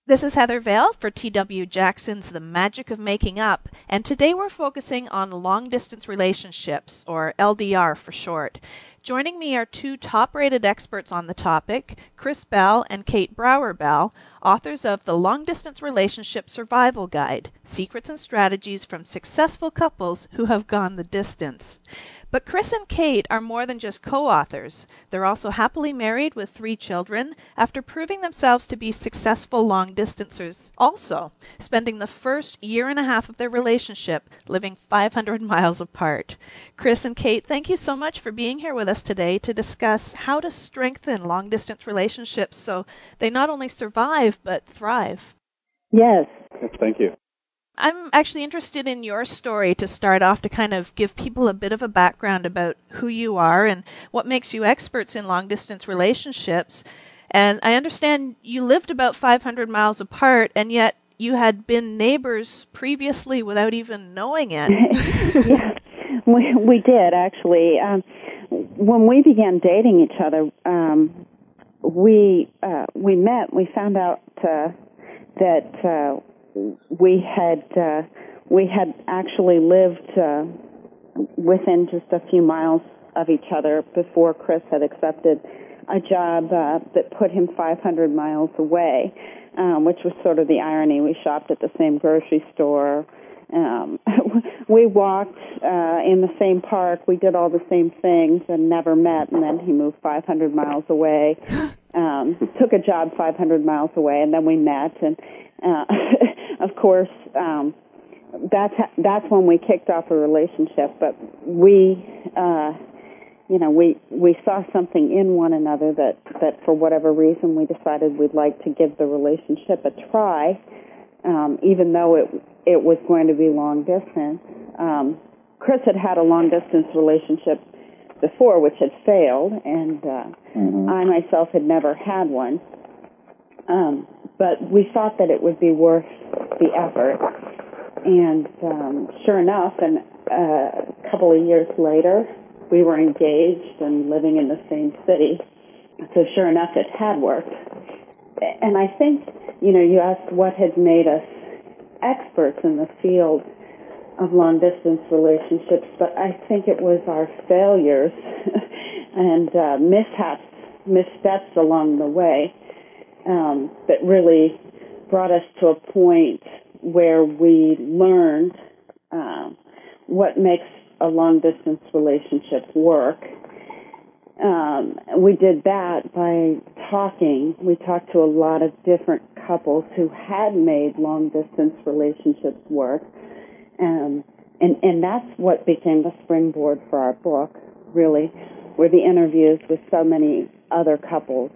This is Heather Vale for T.W. Jackson's The Magic of Making Up, and today we're focusing on long-distance relationships, or LDR for short. Joining me are two top-rated experts on the topic, Chris Bell and Kate Brower-Bell, authors of The Long-Distance Relationship Survival Guide, Secrets and Strategies from Successful Couples Who Have Gone the Distance. But Chris and Kate are more than just co-authors. They're also happily married with 3 children after proving themselves to be successful long-distancers also, spending the first year and a half of their relationship living 500 miles apart. Chris and Kate, thank you so much for being here with us today to discuss how to strengthen long-distance relationships so they not only survive but thrive. Yes. Thank you. I'm actually interested in your story to start off to kind of give people a bit of a background about who you are and what makes you experts in long-distance relationships. And I understand you lived about 500 miles apart, and yet you had been neighbors previously without even knowing it. Yes, we did, actually. When we began dating each other, we met. We found out that we had actually lived within just a few miles of each other before Chris had accepted a job that put him 500 miles away, which was sort of the irony. We shopped at the same grocery store. We walked in the same park. We did all the same things and never met, and then he moved 500 miles away, took a job 500 miles away, and then we met. And of course, that's when we kicked off a relationship. But we saw something in one another that for whatever reason we decided we'd like to give the relationship a try, even though it was going to be long distance. Chris had a long distance relationship before, which had failed, and I myself had never had one. But we thought that it would be worth the effort. And sure enough, and a couple of years later, we were engaged and living in the same city. So sure enough, it had worked. And I think, you asked what had made us experts in the field of long-distance relationships, but I think it was our failures and missteps along the way that really brought us to a point where we learned what makes a long-distance relationship work. We did that by talking. We talked to a lot of different couples who had made long-distance relationships work. And that's what became the springboard for our book, really, were the interviews with so many other couples,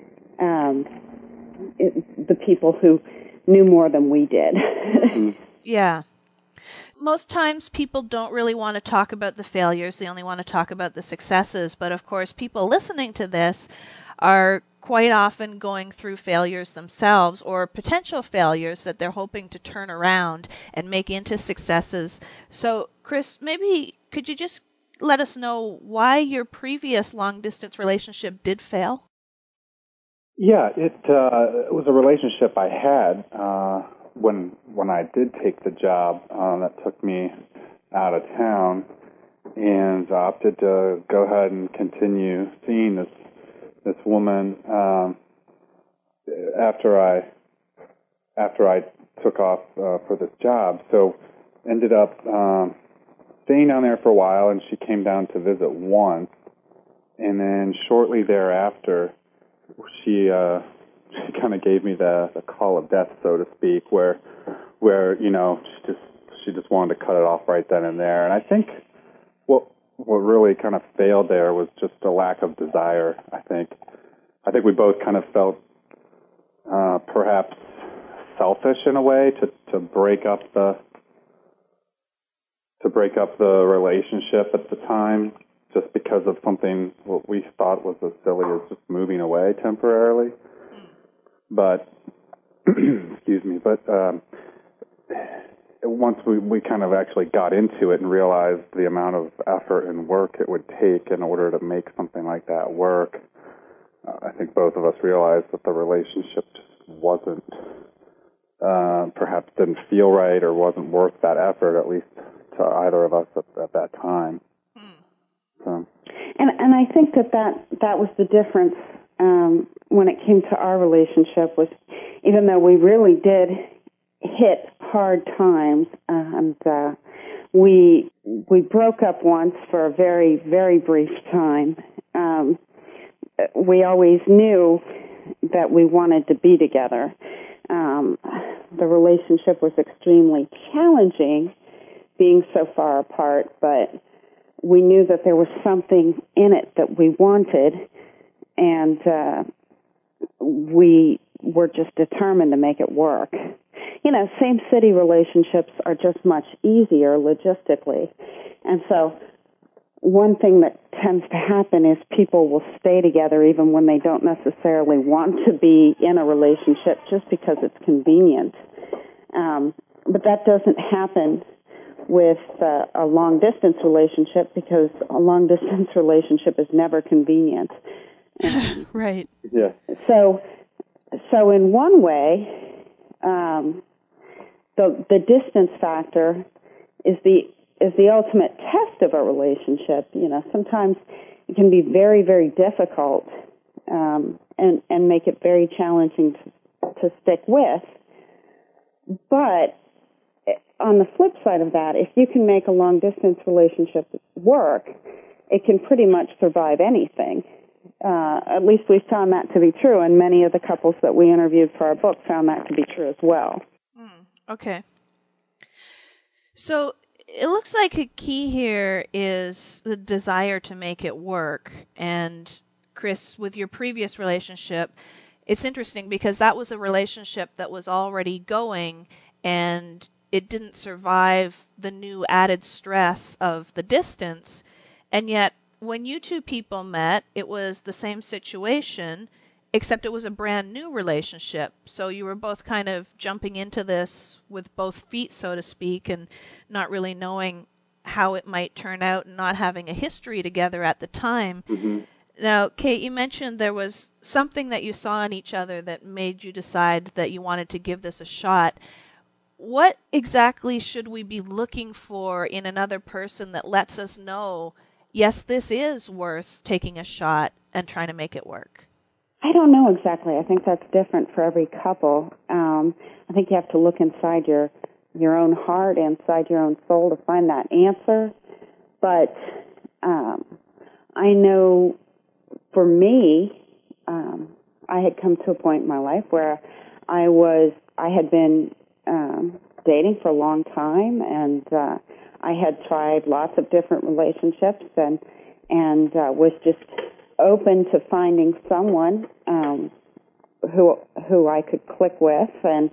the people who knew more than we did. Yeah. Most times people don't really want to talk about the failures. They only want to talk about the successes. But of course, people listening to this are quite often going through failures themselves or potential failures that they're hoping to turn around and make into successes. So, Chris, maybe could you just let us know why your previous long-distance relationship did fail? Yeah, it was a relationship I had when I did take the job that took me out of town, and opted to go ahead and continue seeing this woman after I took off for this job. So ended up staying down there for a while, and she came down to visit once, and then shortly thereafter, she kind of gave me the call of death, so to speak, where she just wanted to cut it off right then and there. And I think what really kind of failed there was just a lack of desire. I think we both kind of felt perhaps selfish in a way to break up the relationship at the time, just because of something what we thought was as silly as just moving away temporarily. But excuse me, but once we kind of actually got into it and realized the amount of effort and work it would take in order to make something like that work, I think both of us realized that the relationship just wasn't perhaps didn't feel right or wasn't worth that effort, at least to either of us at that time. So. And I think that was the difference when it came to our relationship, was even though we really did hit hard times, and we broke up once for a very, very brief time, we always knew that we wanted to be together. The relationship was extremely challenging being so far apart, but we knew that there was something in it that we wanted, and we were just determined to make it work. You know, same-city relationships are just much easier logistically. And so one thing that tends to happen is people will stay together even when they don't necessarily want to be in a relationship just because it's convenient. But that doesn't happen with a long-distance relationship, because a long-distance relationship is never convenient. Right. Yeah. So in one way, the distance factor is the ultimate test of a relationship. You know, sometimes it can be very, very difficult, and make it very challenging to stick with. But on the flip side of that, if you can make a long-distance relationship work, it can pretty much survive anything. At least we found that to be true, and many of the couples that we interviewed for our book found that to be true as well. Okay. So it looks like a key here is the desire to make it work. And Chris, with your previous relationship, it's interesting because that was a relationship that was already going, and it didn't survive the new added stress of the distance. And yet, when you two people met, it was the same situation, except it was a brand new relationship. So you were both kind of jumping into this with both feet, so to speak, and not really knowing how it might turn out and not having a history together at the time. Mm-hmm. Now, Kate, you mentioned there was something that you saw in each other that made you decide that you wanted to give this a shot. What exactly should we be looking for in another person that lets us know, yes, this is worth taking a shot and trying to make it work? I don't know exactly. I think that's different for every couple. I think you have to look inside your own heart, inside your own soul, to find that answer. But I know for me, I had come to a point in my life where I had been dating for a long time, and I had tried lots of different relationships, and was just open to finding someone who I could click with, and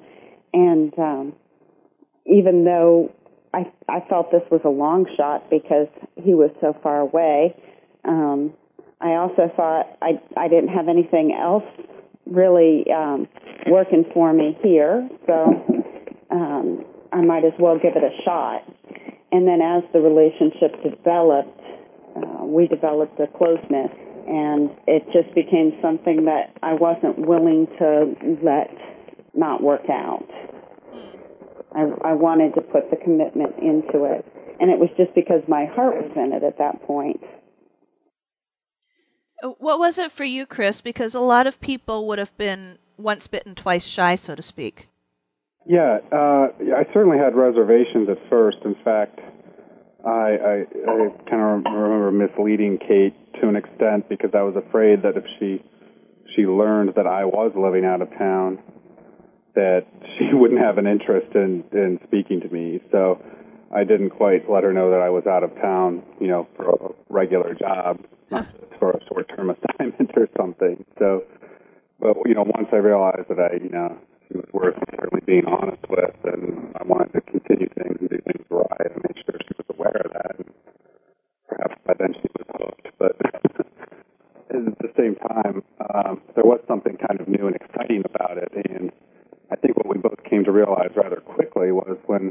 even though I felt this was a long shot because he was so far away, I also thought I didn't have anything else really working for me here, so I might as well give it a shot. And then as the relationship developed, we developed a closeness, and it just became something that I wasn't willing to let not work out. I wanted to put the commitment into it, and it was just because my heart was in it at that point. What was it for you, Chris? Because a lot of people would have been once bitten, twice shy, so to speak. Yeah, I certainly had reservations at first. In fact, I kind of remember misleading Kate to an extent because I was afraid that if she learned that I was living out of town, that she wouldn't have an interest in speaking to me. So I didn't quite let her know that I was out of town, for a regular job, not just for a short-term assignment or something. So, but once I realized that she was worth certainly being honest with, and I wanted to continue things and do things right, and make sure she was aware of that. And perhaps by then she was hooked, but at the same time, there was something kind of new and exciting about it. And I think what we both came to realize rather quickly was when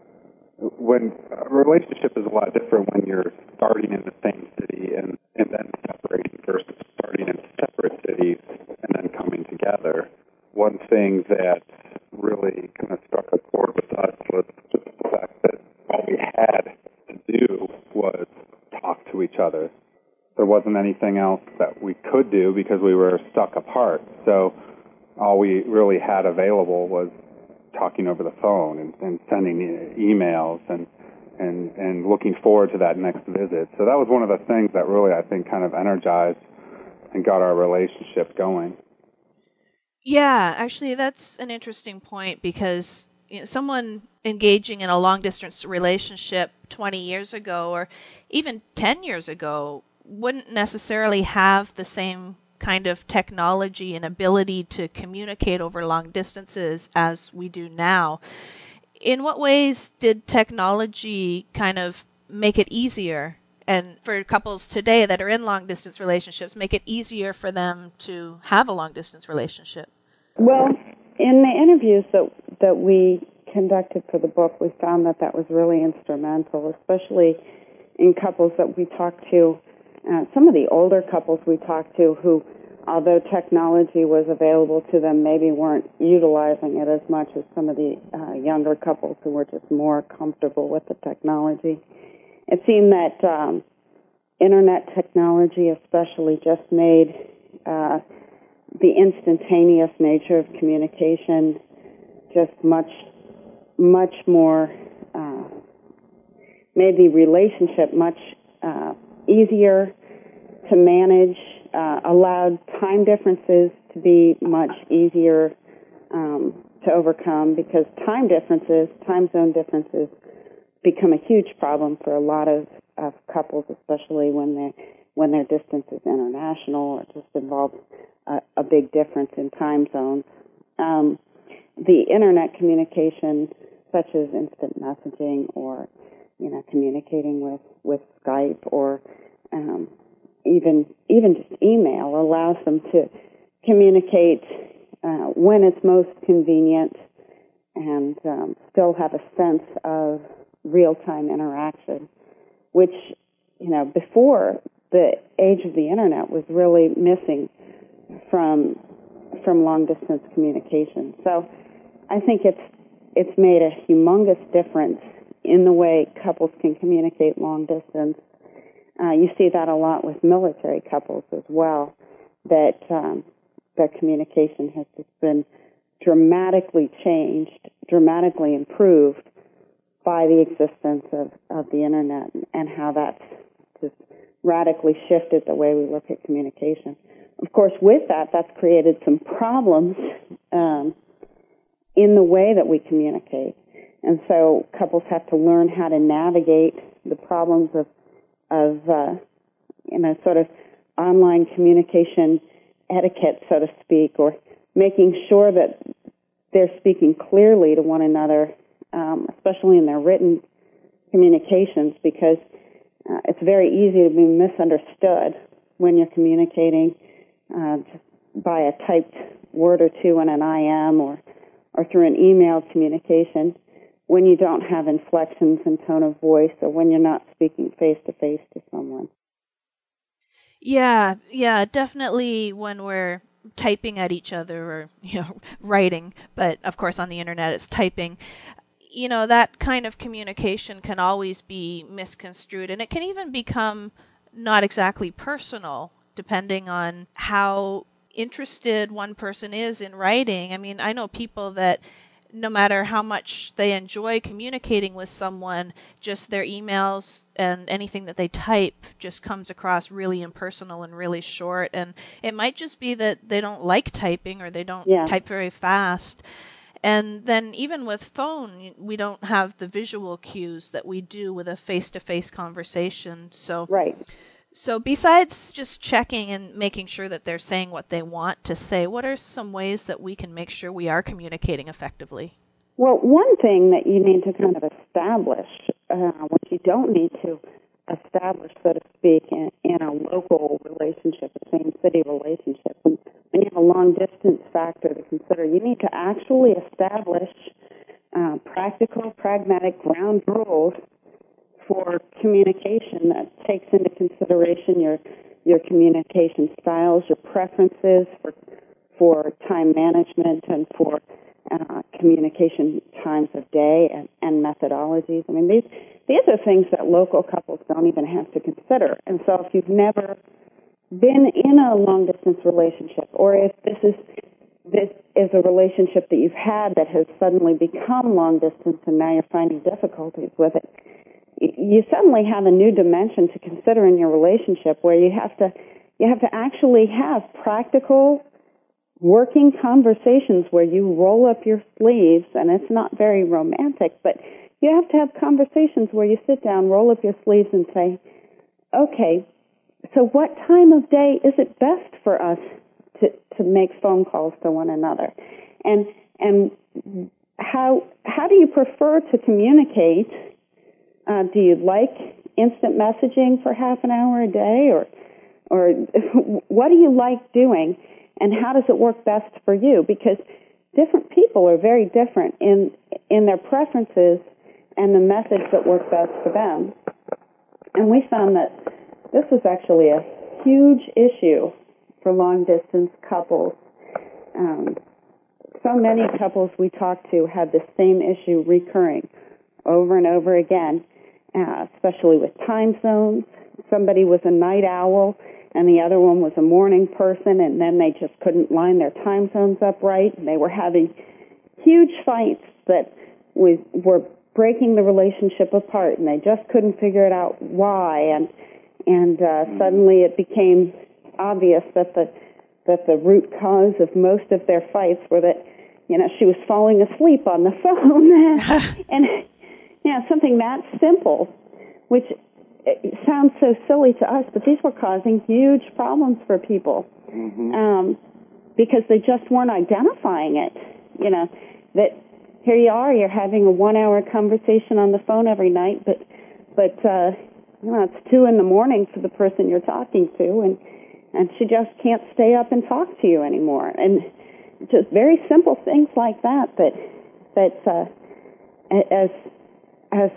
a relationship is a lot different when you're starting in the same city and then separating versus starting in separate cities and then coming together. One thing that really kind of struck a chord with us was just the fact that all we had to do was talk to each other. There wasn't anything else that we could do because we were stuck apart. So all we really had available was talking over the phone and sending emails and looking forward to that next visit. So that was one of the things that really, I think, kind of energized and got our relationship going. Yeah, actually, that's an interesting point because someone engaging in a long-distance relationship 20 years ago or even 10 years ago wouldn't necessarily have the same kind of technology and ability to communicate over long distances as we do now. In what ways did technology kind of make it easier, and for couples today that are in long-distance relationships, make it easier for them to have a long-distance relationship? Well, in the interviews that we conducted for the book, we found that was really instrumental, especially in couples that we talked to. Some of the older couples we talked to who, although technology was available to them, maybe weren't utilizing it as much as some of the younger couples who were just more comfortable with the technology. It seemed that Internet technology especially just made the instantaneous nature of communication just much more, made the relationship much easier to manage, allowed time differences to be much easier to overcome, because time zone differences become a huge problem for a lot of couples, especially when their distance is international or just involves a big difference in time zones. The internet communication, such as instant messaging or communicating with Skype or even just email, allows them to communicate when it's most convenient and still have a sense of real-time interaction, which before the age of the internet was really missing from long-distance communication. So I think it's made a humongous difference in the way couples can communicate long distance. You see that a lot with military couples as well, that their communication has just been dramatically changed, dramatically improved by the existence of the internet, and how that's just radically shifted the way we look at communication. Of course, with that's created some problems in the way that we communicate. And so couples have to learn how to navigate the problems of sort of online communication etiquette, so to speak, or making sure that they're speaking clearly to one another, especially in their written communications, because it's very easy to be misunderstood when you're communicating by a typed word or two in an IM or through an email communication, when you don't have inflections and tone of voice, or when you're not speaking face-to-face to someone. Yeah, definitely when we're typing at each other or, writing, but of course on the internet it's typing. That kind of communication can always be misconstrued, and it can even become not exactly personal, depending on how interested one person is in writing. I mean, I know people that no matter how much they enjoy communicating with someone, just their emails and anything that they type just comes across really impersonal and really short. And it might just be that they don't like typing, or they don't type very fast. And then even with phone, we don't have the visual cues that we do with a face-to-face conversation. So besides just checking and making sure that they're saying what they want to say, what are some ways that we can make sure we are communicating effectively? Well, one thing that you need to kind of establish, which you don't need to establish, so to speak, in a local relationship, a same-city relationship, when you have a long-distance factor to consider, you need to actually establish practical, pragmatic ground rules for communication that takes into consideration your communication styles, your preferences for time management, and for communication times of day and methodologies. I mean, these are things that local couples don't even have to consider. And so if you've never been in a long-distance relationship, or if this is a relationship that you've had that has suddenly become long-distance and now you're finding difficulties with it, you suddenly have a new dimension to consider in your relationship where you have to actually have practical working conversations where you roll up your sleeves, and it's not very romantic, but you have to have conversations where you sit down, roll up your sleeves, and say, okay, so what time of day is it best for us to make phone calls to one another? And how do you prefer to communicate? Do you like instant messaging for half an hour a day, or what do you like doing, and how does it work best for you? Because different people are very different in their preferences and the methods that work best for them. And we found that this was actually a huge issue for long-distance couples. So many couples we talked to had the same issue recurring over and over again, especially with time zones. Somebody was a night owl, and the other one was a morning person, and then they just couldn't line their time zones up right, and they were having huge fights that were breaking the relationship apart, and they just couldn't figure it out why, and suddenly it became obvious that the root cause of most of their fights were that, she was falling asleep on the phone, and something that simple, which it sounds so silly to us, but these were causing huge problems for people, because they just weren't identifying it. That here you are, you're having a 1-hour conversation on the phone every night, but it's 2 a.m. for the person you're talking to, and she just can't stay up and talk to you anymore. And just very simple things like that as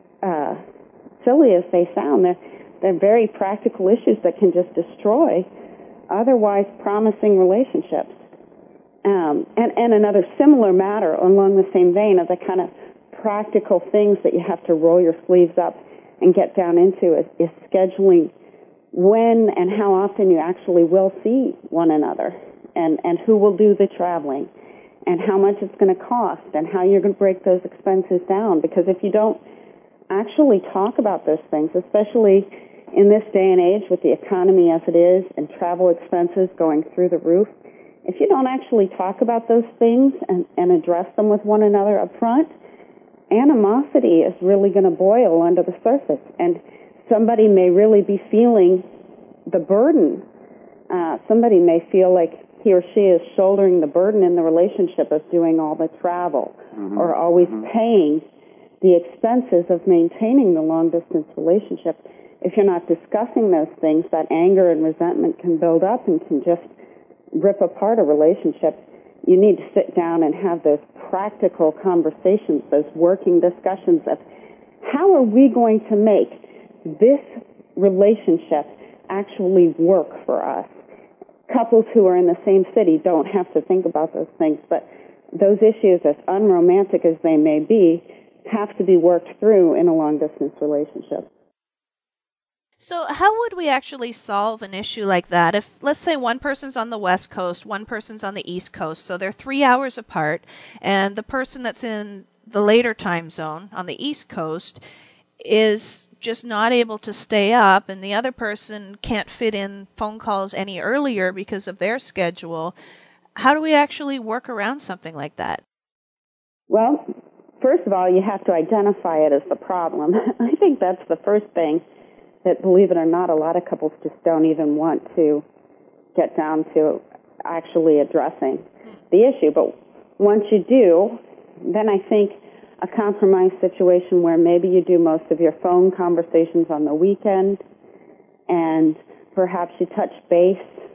silly as they sound, they're very practical issues that can just destroy otherwise promising relationships. And another similar matter along the same vein of the kind of practical things that you have to roll your sleeves up and get down into is scheduling when and how often you actually will see one another, and who will do the traveling, and how much it's going to cost, and how you're going to break those expenses down. Because if you don't actually talk about those things, especially in this day and age with the economy as it is and travel expenses going through the roof, if you don't actually talk about those things and address them with one another up front, animosity is really going to boil under the surface, and somebody may really be feeling the burden. Somebody may feel like he or she is shouldering the burden in the relationship of doing all the travel, or always paying the expenses of maintaining the long-distance relationship. If you're not discussing those things, that anger and resentment can build up and can just rip apart a relationship. You need to sit down and have those practical conversations, those working discussions of how are we going to make this relationship actually work for us. Couples who are in the same city don't have to think about those things, but those issues, as unromantic as they may be, have to be worked through in a long-distance relationship. So how would we actually solve an issue like that? If, let's say, one person's on the West Coast, one person's on the East Coast, so they're 3 hours apart, and the person that's in the later time zone on the East Coast is just not able to stay up, and the other person can't fit in phone calls any earlier because of their schedule. How do we actually work around something like that? Well, first of all, you have to identify it as the problem. I think that's the first thing that, believe it or not, a lot of couples just don't even want to get down to actually addressing the issue. But once you do, then I think a compromise situation where maybe you do most of your phone conversations on the weekend, and perhaps you touch base,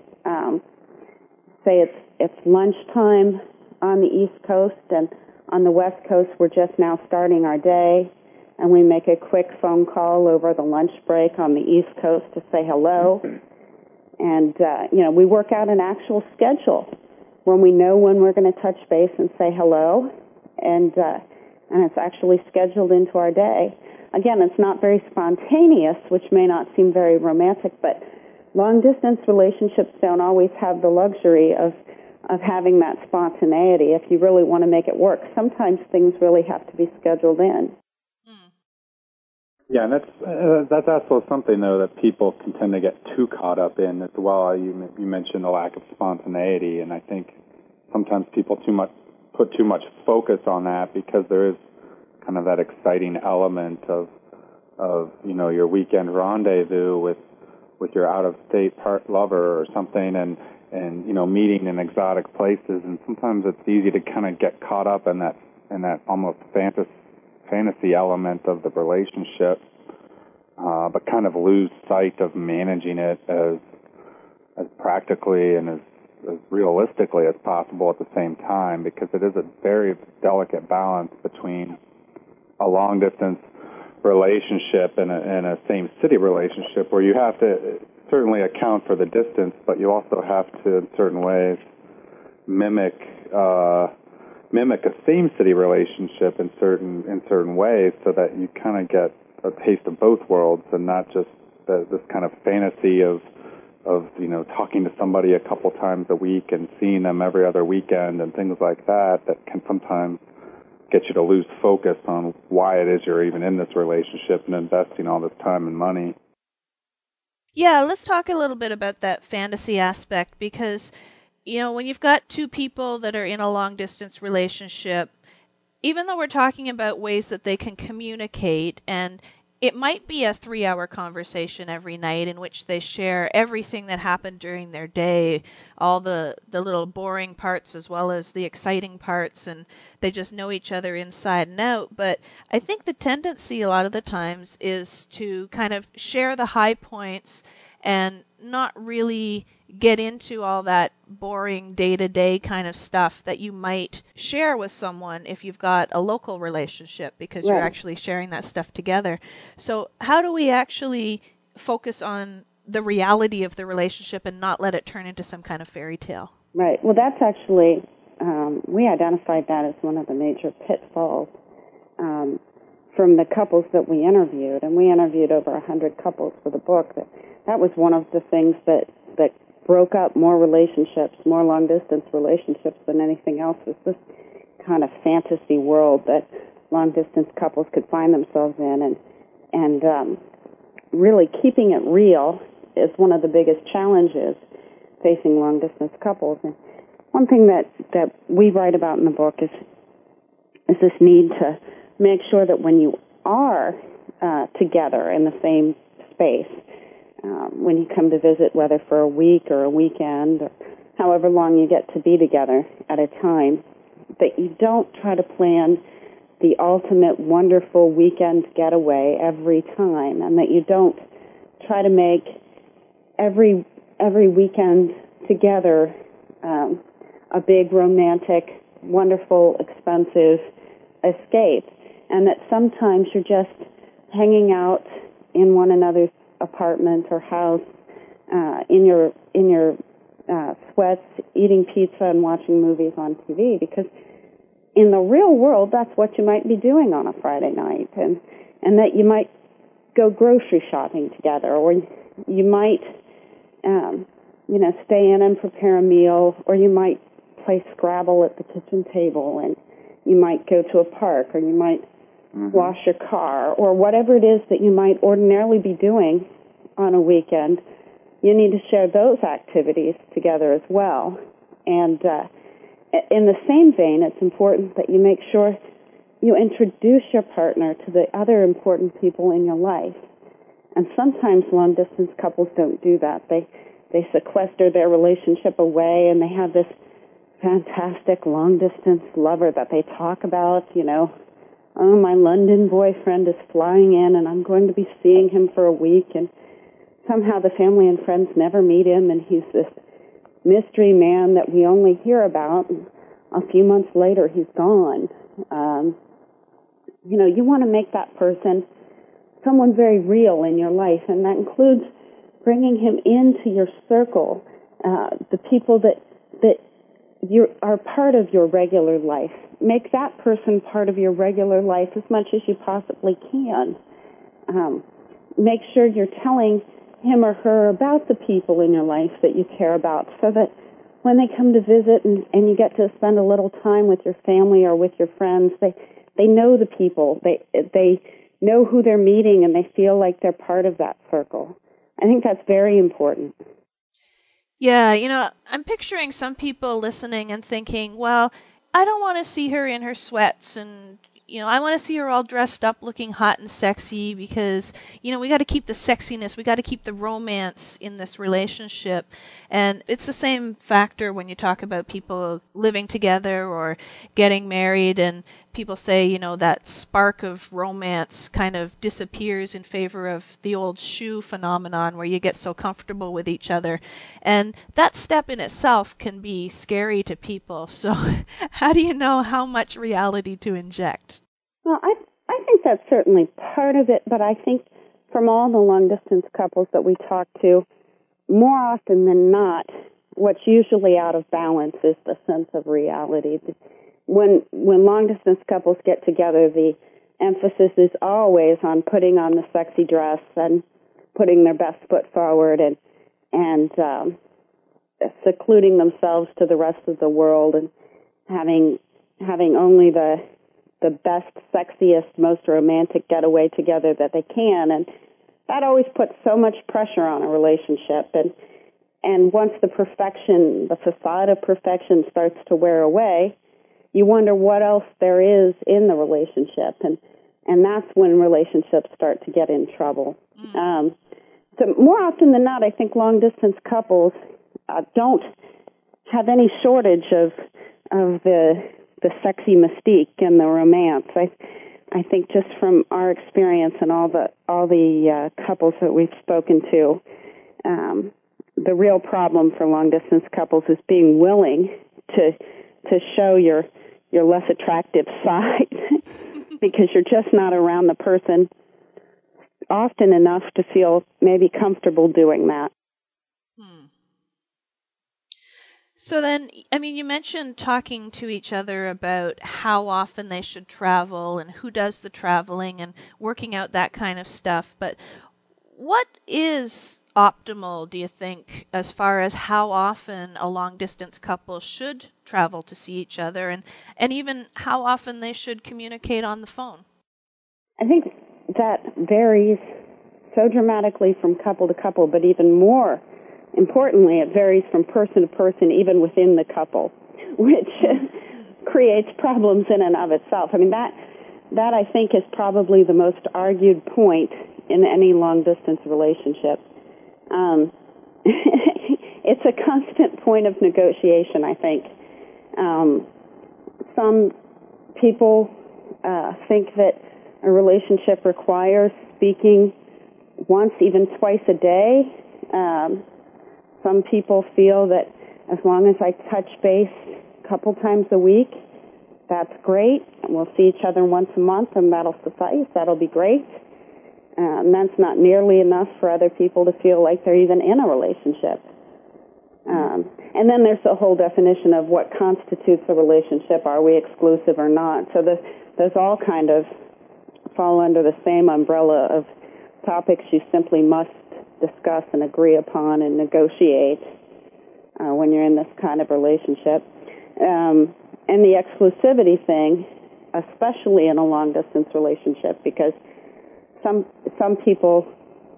say it's lunchtime on the East Coast, and on the West Coast we're just now starting our day, and we make a quick phone call over the lunch break on the East Coast to say hello. And, we work out an actual schedule when we know when we're going to touch base and say hello. and it's actually scheduled into our day. Again, it's not very spontaneous, which may not seem very romantic, but long-distance relationships don't always have the luxury of having that spontaneity if you really want to make it work. Sometimes things really have to be scheduled in. Yeah, and that's also something, though, that people can tend to get too caught up in as well. You mentioned the lack of spontaneity, and I think sometimes people put too much focus on that because there is kind of that exciting element of your weekend rendezvous with your out-of-state lover or something, and meeting in exotic places, and sometimes it's easy to kind of get caught up in that almost fantasy element of the relationship, but kind of lose sight of managing it as practically and as realistically as possible at the same time, because it is a very delicate balance between a long-distance relationship and a same-city relationship where you have to certainly account for the distance, but you also have to, in certain ways, mimic a same-city relationship in certain ways, so that you kind of get a taste of both worlds and not just this kind of fantasy of talking to somebody a couple times a week and seeing them every other weekend and things like that can sometimes get you to lose focus on why it is you're even in this relationship and investing all this time and money. Yeah, let's talk a little bit about that fantasy aspect, because, when you've got two people that are in a long-distance relationship, even though we're talking about ways that they can communicate, and it might be a 3-hour conversation every night in which they share everything that happened during their day, all the little boring parts as well as the exciting parts, and they just know each other inside and out. But I think the tendency a lot of the times is to kind of share the high points and not really get into all that boring day-to-day kind of stuff that you might share with someone if you've got a local relationship, because You're actually sharing that stuff together. So how do we actually focus on the reality of the relationship and not let it turn into some kind of fairy tale? Right. Well, that's actually, we identified that as one of the major pitfalls from the couples that we interviewed, and we interviewed over 100 couples for the book. That was one of the things that broke up more relationships, more long-distance relationships than anything else, was this kind of fantasy world that long-distance couples could find themselves in. And really keeping it real is one of the biggest challenges facing long-distance couples. And one thing that we write about in the book is this need to make sure that when you are together in the same space, when you come to visit, whether for a week or a weekend, or however long you get to be together at a time, that you don't try to plan the ultimate wonderful weekend getaway every time, and that you don't try to make every weekend together a big romantic, wonderful, expensive escape, and that sometimes you're just hanging out in one another's apartment or house, in your sweats, eating pizza and watching movies on TV, because in the real world, that's what you might be doing on a Friday night, and that you might go grocery shopping together, or you might, stay in and prepare a meal, or you might play Scrabble at the kitchen table, and you might go to a park, or you might wash your car, or whatever it is that you might ordinarily be doing on a weekend. You need to share those activities together as well. And in the same vein, it's important that you make sure you introduce your partner to the other important people in your life. And sometimes long-distance couples don't do that. They sequester their relationship away, and they have this fantastic long-distance lover that they talk about, oh, my London boyfriend is flying in, and I'm going to be seeing him for a week, and somehow the family and friends never meet him, and he's this mystery man that we only hear about, and a few months later he's gone. You want to make that person someone very real in your life, and that includes bringing him into your circle, the people that you are part of your regular life, make that person part of your regular life as much as you possibly can. Make sure you're telling him or her about the people in your life that you care about, so that when they come to visit and you get to spend a little time with your family or with your friends, they know the people. They know who they're meeting, and they feel like they're part of that circle. I think that's very important. Yeah, I'm picturing some people listening and thinking, well, I don't want to see her in her sweats and, I want to see her all dressed up looking hot and sexy because, we got to keep the sexiness, we got to keep the romance in this relationship. And it's the same factor when you talk about people living together or getting married, and people say, that spark of romance kind of disappears in favor of the old shoe phenomenon where you get so comfortable with each other. And that step in itself can be scary to people. So how do you know how much reality to inject? Well, I think that's certainly part of it, but I think from all the long-distance couples that we talk to, more often than not, what's usually out of balance is the sense of reality. When long-distance couples get together, the emphasis is always on putting on the sexy dress and putting their best foot forward and secluding themselves to the rest of the world and having only the best, sexiest, most romantic getaway together that they can. And that always puts so much pressure on a relationship. And once the facade of perfection starts to wear away, you wonder what else there is in the relationship. And that's when relationships start to get in trouble. So more often than not, I think long-distance couples don't have any shortage of the sexy mystique and the romance. I think just from our experience and all the couples that we've spoken to, the real problem for long-distance couples is being willing to show your less attractive side because you're just not around the person often enough to feel maybe comfortable doing that. So then, you mentioned talking to each other about how often they should travel and who does the traveling and working out that kind of stuff. But what is optimal, do you think, as far as how often a long-distance couple should travel to see each other and even how often they should communicate on the phone? I think that varies so dramatically from couple to couple, but even more importantly, it varies from person to person, even within the couple, which creates problems in and of itself. That I think is probably the most argued point in any long-distance relationship. It's a constant point of negotiation, I think. Some people think that a relationship requires speaking once, even twice a day. Some people feel that as long as I touch base a couple times a week, that's great. And we'll see each other once a month, and that'll suffice. That'll be great. And that's not nearly enough for other people to feel like they're even in a relationship. And then there's the whole definition of what constitutes a relationship. Are we exclusive or not? So those all kind of fall under the same umbrella of topics you simply must discuss and agree upon and negotiate when you're in this kind of relationship. And the exclusivity thing, especially in a long-distance relationship, because some people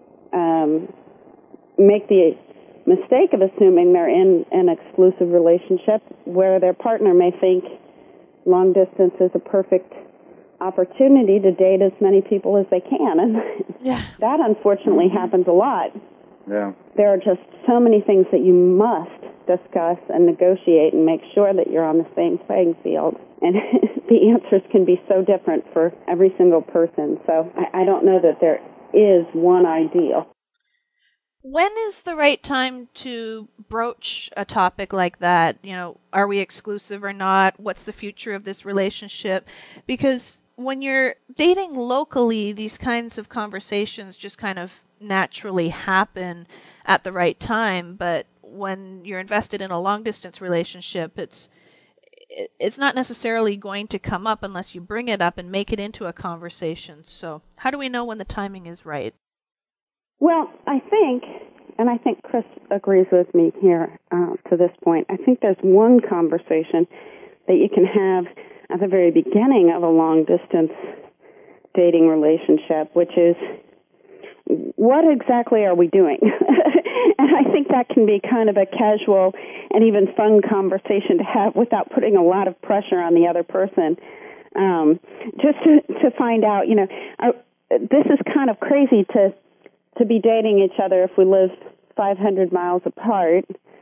make the mistake of assuming they're in an exclusive relationship where their partner may think long distance is a perfect opportunity to date as many people as they can. And that unfortunately happens a lot. Yeah. There are just so many things that you must discuss and negotiate and make sure that you're on the same playing field. And the answers can be so different for every single person. So I don't know that there is one ideal. When is the right time to broach a topic like that? Are we exclusive or not? What's the future of this relationship? Because when you're dating locally, these kinds of conversations just kind of naturally happen at the right time. But when you're invested in a long-distance relationship, it's not necessarily going to come up unless you bring it up and make it into a conversation. So how do we know when the timing is right? Well, I think Chris agrees with me here to this point, I think there's one conversation that you can have at the very beginning of a long-distance dating relationship, which is, what exactly are we doing? And I think that can be kind of a casual and even fun conversation to have without putting a lot of pressure on the other person. Just to find out, this is kind of crazy to be dating each other if we live 500 miles apart.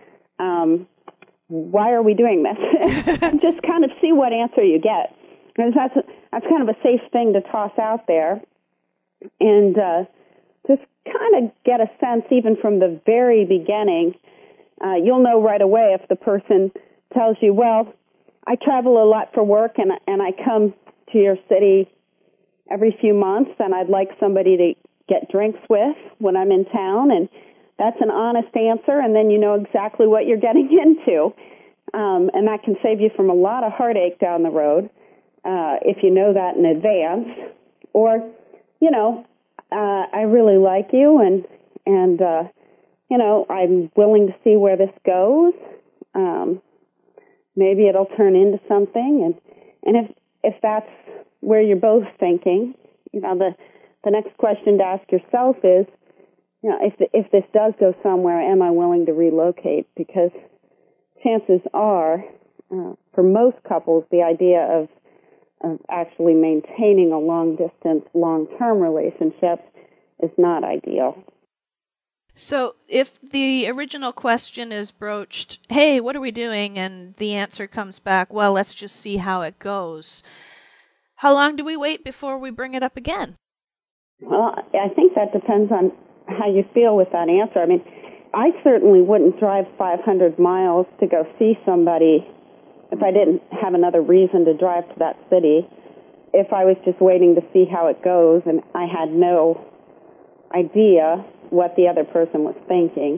Why are we doing this? Just kind of see what answer you get. Because that's kind of a safe thing to toss out there. And just kind of get a sense, even from the very beginning, you'll know right away if the person tells you, well, I travel a lot for work and I come to your city every few months and I'd like somebody to get drinks with when I'm in town, and that's an honest answer, and then you know exactly what you're getting into. And that can save you from a lot of heartache down the road if you know that in advance. Or, I really like you, and I'm willing to see where this goes. Maybe it'll turn into something. And if that's where you're both thinking, the next question to ask yourself is, if this does go somewhere, am I willing to relocate? Because chances are, for most couples, the idea of actually maintaining a long-distance, long-term relationship is not ideal. So if the original question is broached, hey, what are we doing? And the answer comes back, well, let's just see how it goes. How long do we wait before we bring it up again? Well, I think that depends on how you feel with that answer. I mean, I certainly wouldn't drive 500 miles to go see somebody if I didn't have another reason to drive to that city. If I was just waiting to see how it goes and I had no idea what the other person was thinking.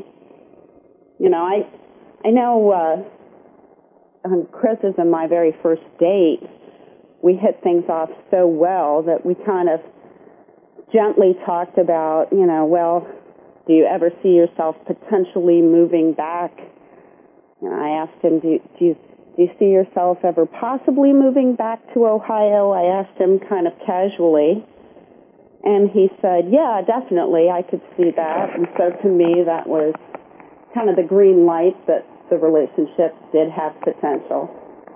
I know on Chris's and my very first date, we hit things off so well that we kind of gently talked about, well, do you ever see yourself potentially moving back? And I asked him, do you see yourself ever possibly moving back to Ohio? I asked him kind of casually. And he said, yeah, definitely, I could see that. And so to me, that was kind of the green light that the relationship did have potential.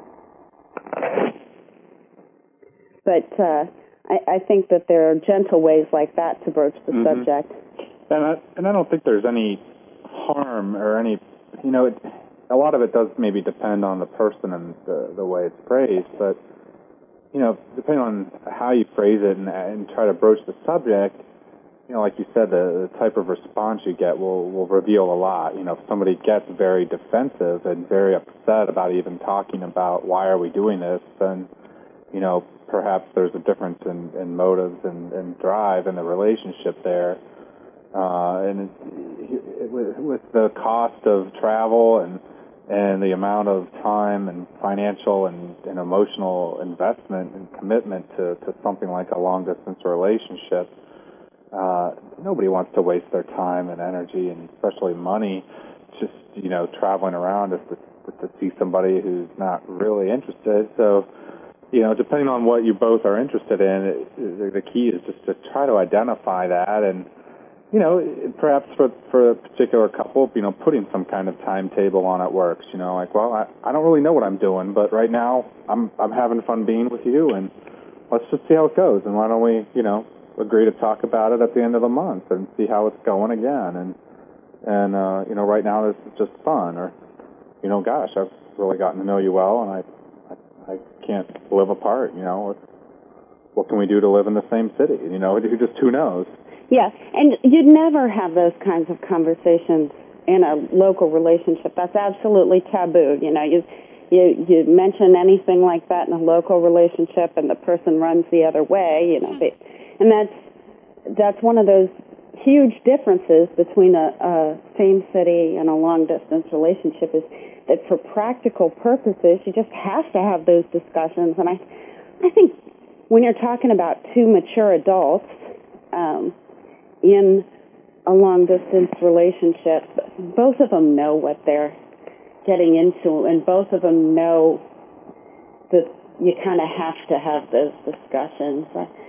But I think that there are gentle ways like that to broach the subject. And I don't think there's any harm or any, a lot of it does maybe depend on the person and the way it's phrased, but, depending on how you phrase it and try to broach the subject, like you said, the type of response you get will reveal a lot. If somebody gets very defensive and very upset about even talking about why are we doing this, then, perhaps there's a difference in motives and drive in the relationship there. And with the cost of travel and the amount of time and financial and emotional investment and commitment to something like a long-distance relationship, nobody wants to waste their time and energy and especially money just, traveling around just to see somebody who's not really interested. So, depending on what you both are interested in, the key is just to try to identify that and, perhaps for a particular couple, putting some kind of timetable on it works. Well, I don't really know what I'm doing, but right now I'm having fun being with you, and let's just see how it goes. And why don't we, agree to talk about it at the end of the month and see how it's going again. And right now this is just fun. Or, gosh, I've really gotten to know you well, and I can't live apart. What can we do to live in the same city? Who knows? Yeah, and you'd never have those kinds of conversations in a local relationship. That's absolutely taboo. You mention anything like that in a local relationship, and the person runs the other way. And that's one of those huge differences between a same city and a long distance relationship is that for practical purposes, you just have to have those discussions. And I think when you're talking about two mature adults in a long-distance relationship, both of them know what they're getting into, and both of them know that you kind of have to have those discussions.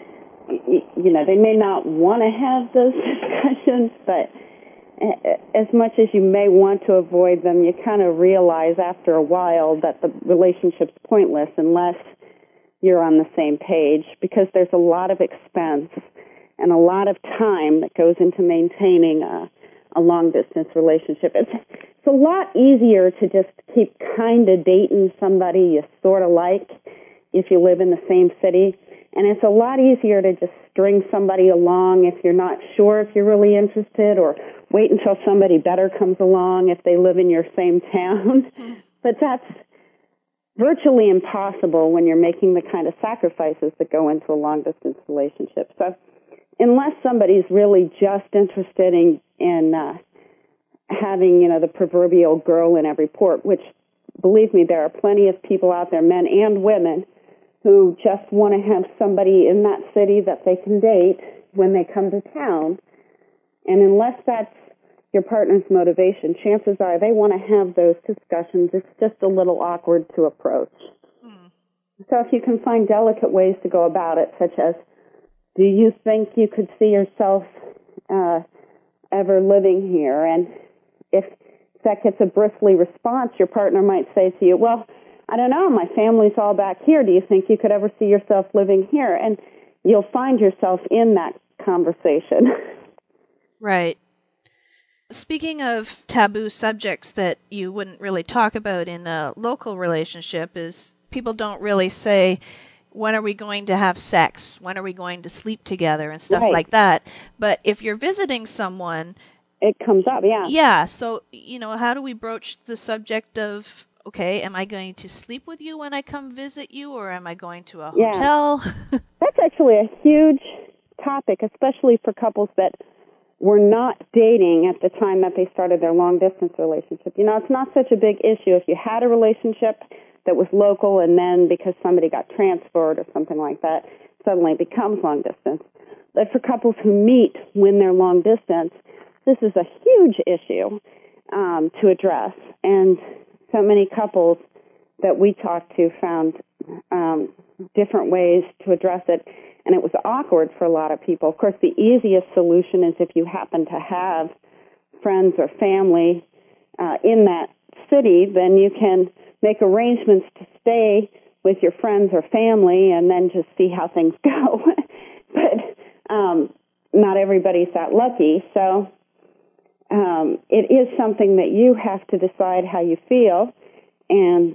They may not want to have those discussions, but as much as you may want to avoid them, you kind of realize after a while that the relationship's pointless unless you're on the same page, because there's a lot of expense and a lot of time that goes into maintaining a long-distance relationship. It's a lot easier to just keep kind of dating somebody you sort of like if you live in the same city, and it's a lot easier to just string somebody along if you're not sure if you're really interested, or wait until somebody better comes along if they live in your same town. But that's virtually impossible when you're making the kind of sacrifices that go into a long-distance relationship. So unless somebody's really just interested in having, the proverbial girl in every port, which, believe me, there are plenty of people out there, men and women, who just want to have somebody in that city that they can date when they come to town. And unless that's your partner's motivation, chances are they want to have those discussions. It's just a little awkward to approach. So if you can find delicate ways to go about it, such as, do you think you could see yourself ever living here? And if that gets a bristly response, your partner might say to you, well, I don't know, my family's all back here. Do you think you could ever see yourself living here? And you'll find yourself in that conversation. Right. Speaking of taboo subjects that you wouldn't really talk about in a local relationship, is people don't really say, when are we going to have sex? When are we going to sleep together? And stuff like that. But if you're visiting someone, it comes up, yeah. Yeah, so, how do we broach the subject of, okay, am I going to sleep with you when I come visit you, or am I going to a hotel? That's actually a huge topic, especially for couples that were not dating at the time that they started their long-distance relationship. It's not such a big issue if you had a relationship that was local, and then because somebody got transferred or something like that, suddenly it becomes long-distance. But for couples who meet when they're long-distance, this is a huge issue to address. And so many couples that we talked to found different ways to address it, and it was awkward for a lot of people. Of course, the easiest solution is if you happen to have friends or family in that city, then you can make arrangements to stay with your friends or family and then just see how things go. But not everybody's that lucky, so it is something that you have to decide how you feel, and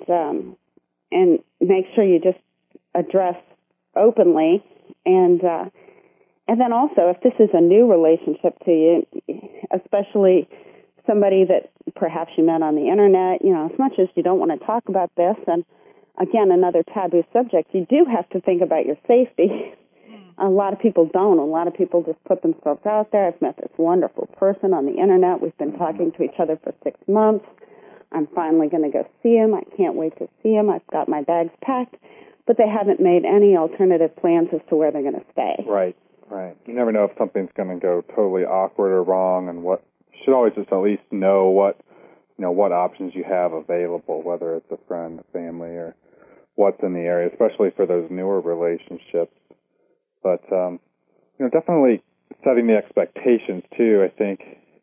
make sure you just address openly, and then also if this is a new relationship to you, especially somebody that perhaps you met on the internet, as much as you don't want to talk about this, and again, another taboo subject, you do have to think about your safety. A lot of people don't. A lot of people just put themselves out there. I've met this wonderful person on the internet. We've been talking to each other for 6 months. I'm finally going to go see him. I can't wait to see him. I've got my bags packed. But they haven't made any alternative plans as to where they're going to stay. Right. You never know if something's going to go totally awkward or wrong, and you should always just at least know what options you have available, whether it's a friend, a family, or what's in the area, especially for those newer relationships. But, definitely setting the expectations, too. I think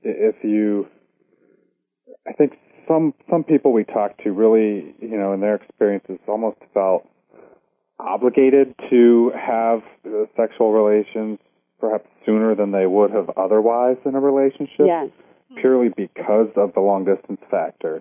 some people we talked to really, in their experiences, almost felt obligated to have sexual relations perhaps sooner than they would have otherwise in a relationship, purely because of the long-distance factor.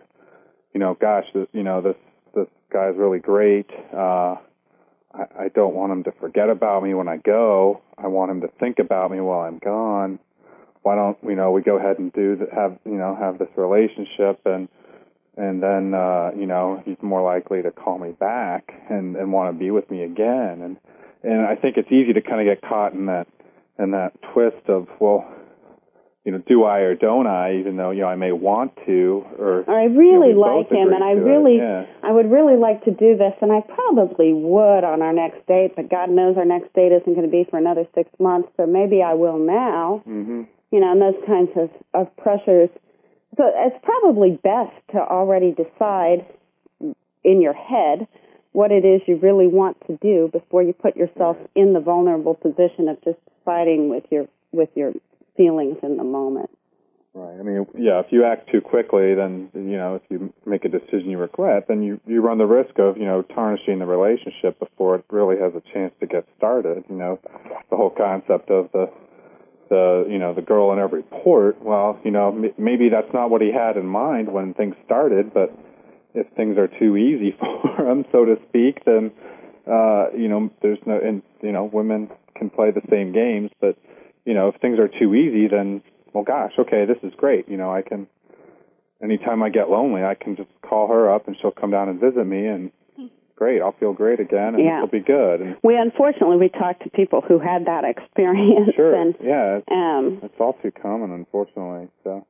This guy's really great. I don't want him to forget about me when I go. I want him to think about me while I'm gone. Why don't we go ahead and have this relationship, and then he's more likely to call me back and want to be with me again. And I think it's easy to kind of get caught in that twist of, well, do I or don't I, even though, I may want to, or I really we like both him, agree and I would really like to do this, and I probably would on our next date, but God knows our next date isn't going to be for another 6 months, so maybe I will now, Mm-hmm. And those kinds of pressures. So it's probably best to already decide in your head what it is you really want to do before you put yourself in the vulnerable position of just fighting with your feelings in the moment. Right. I mean, if you act too quickly, then, if you make a decision you regret, then you run the risk of, tarnishing the relationship before it really has a chance to get started. The whole concept of the girl in every port, well, maybe that's not what he had in mind when things started, but if things are too easy for him, so to speak, then, there's no, and, women can play the same games, but, if things are too easy, then, well, gosh, okay, this is great. I can, anytime I get lonely, I can just call her up and she'll come down and visit me, and great, I'll feel great again, and it'll be good. And we talked to people who had that experience. Sure, and, it's all too common, unfortunately. So,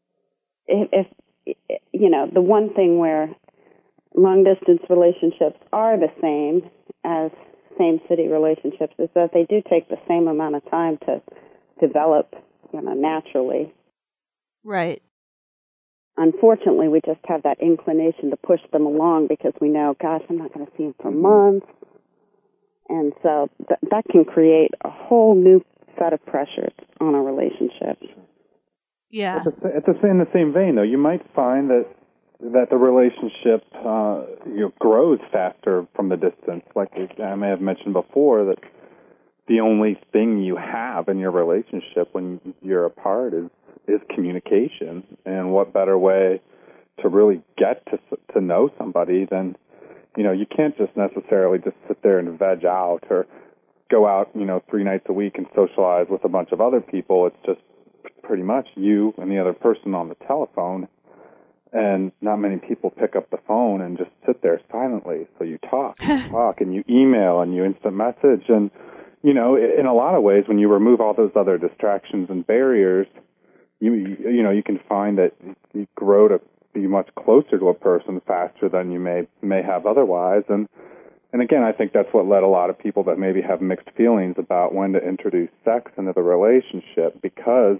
if the one thing where long-distance relationships are the same as same-city relationships is that they do take the same amount of time to develop, naturally. Right. Unfortunately, we just have that inclination to push them along because we know, gosh, I'm not going to see him for months. And so that can create a whole new set of pressures on a relationship. Yeah. In the same vein, though, you might find that the relationship grows faster from the distance. Like I may have mentioned before, that the only thing you have in your relationship when you're apart is communication. And what better way to really get to know somebody than, you can't just necessarily just sit there and veg out or go out, 3 nights a week and socialize with a bunch of other people. It's just pretty much you and the other person on the telephone. And not many people pick up the phone and just sit there silently. So you talk and you email and you instant message. And, in a lot of ways, when you remove all those other distractions and barriers, you can find that you grow to be much closer to a person faster than you may have otherwise. And again, I think that's what led a lot of people that maybe have mixed feelings about when to introduce sex into the relationship, because,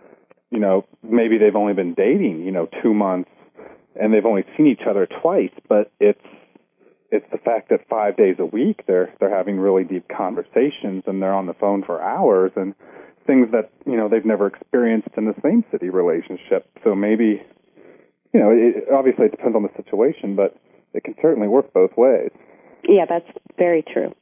maybe they've only been dating, 2 months, and they've only seen each other twice, but it's the fact that 5 days a week they're having really deep conversations and they're on the phone for hours and things that, they've never experienced in the same city relationship. So maybe, obviously it depends on the situation, but it can certainly work both ways. Yeah, that's very true.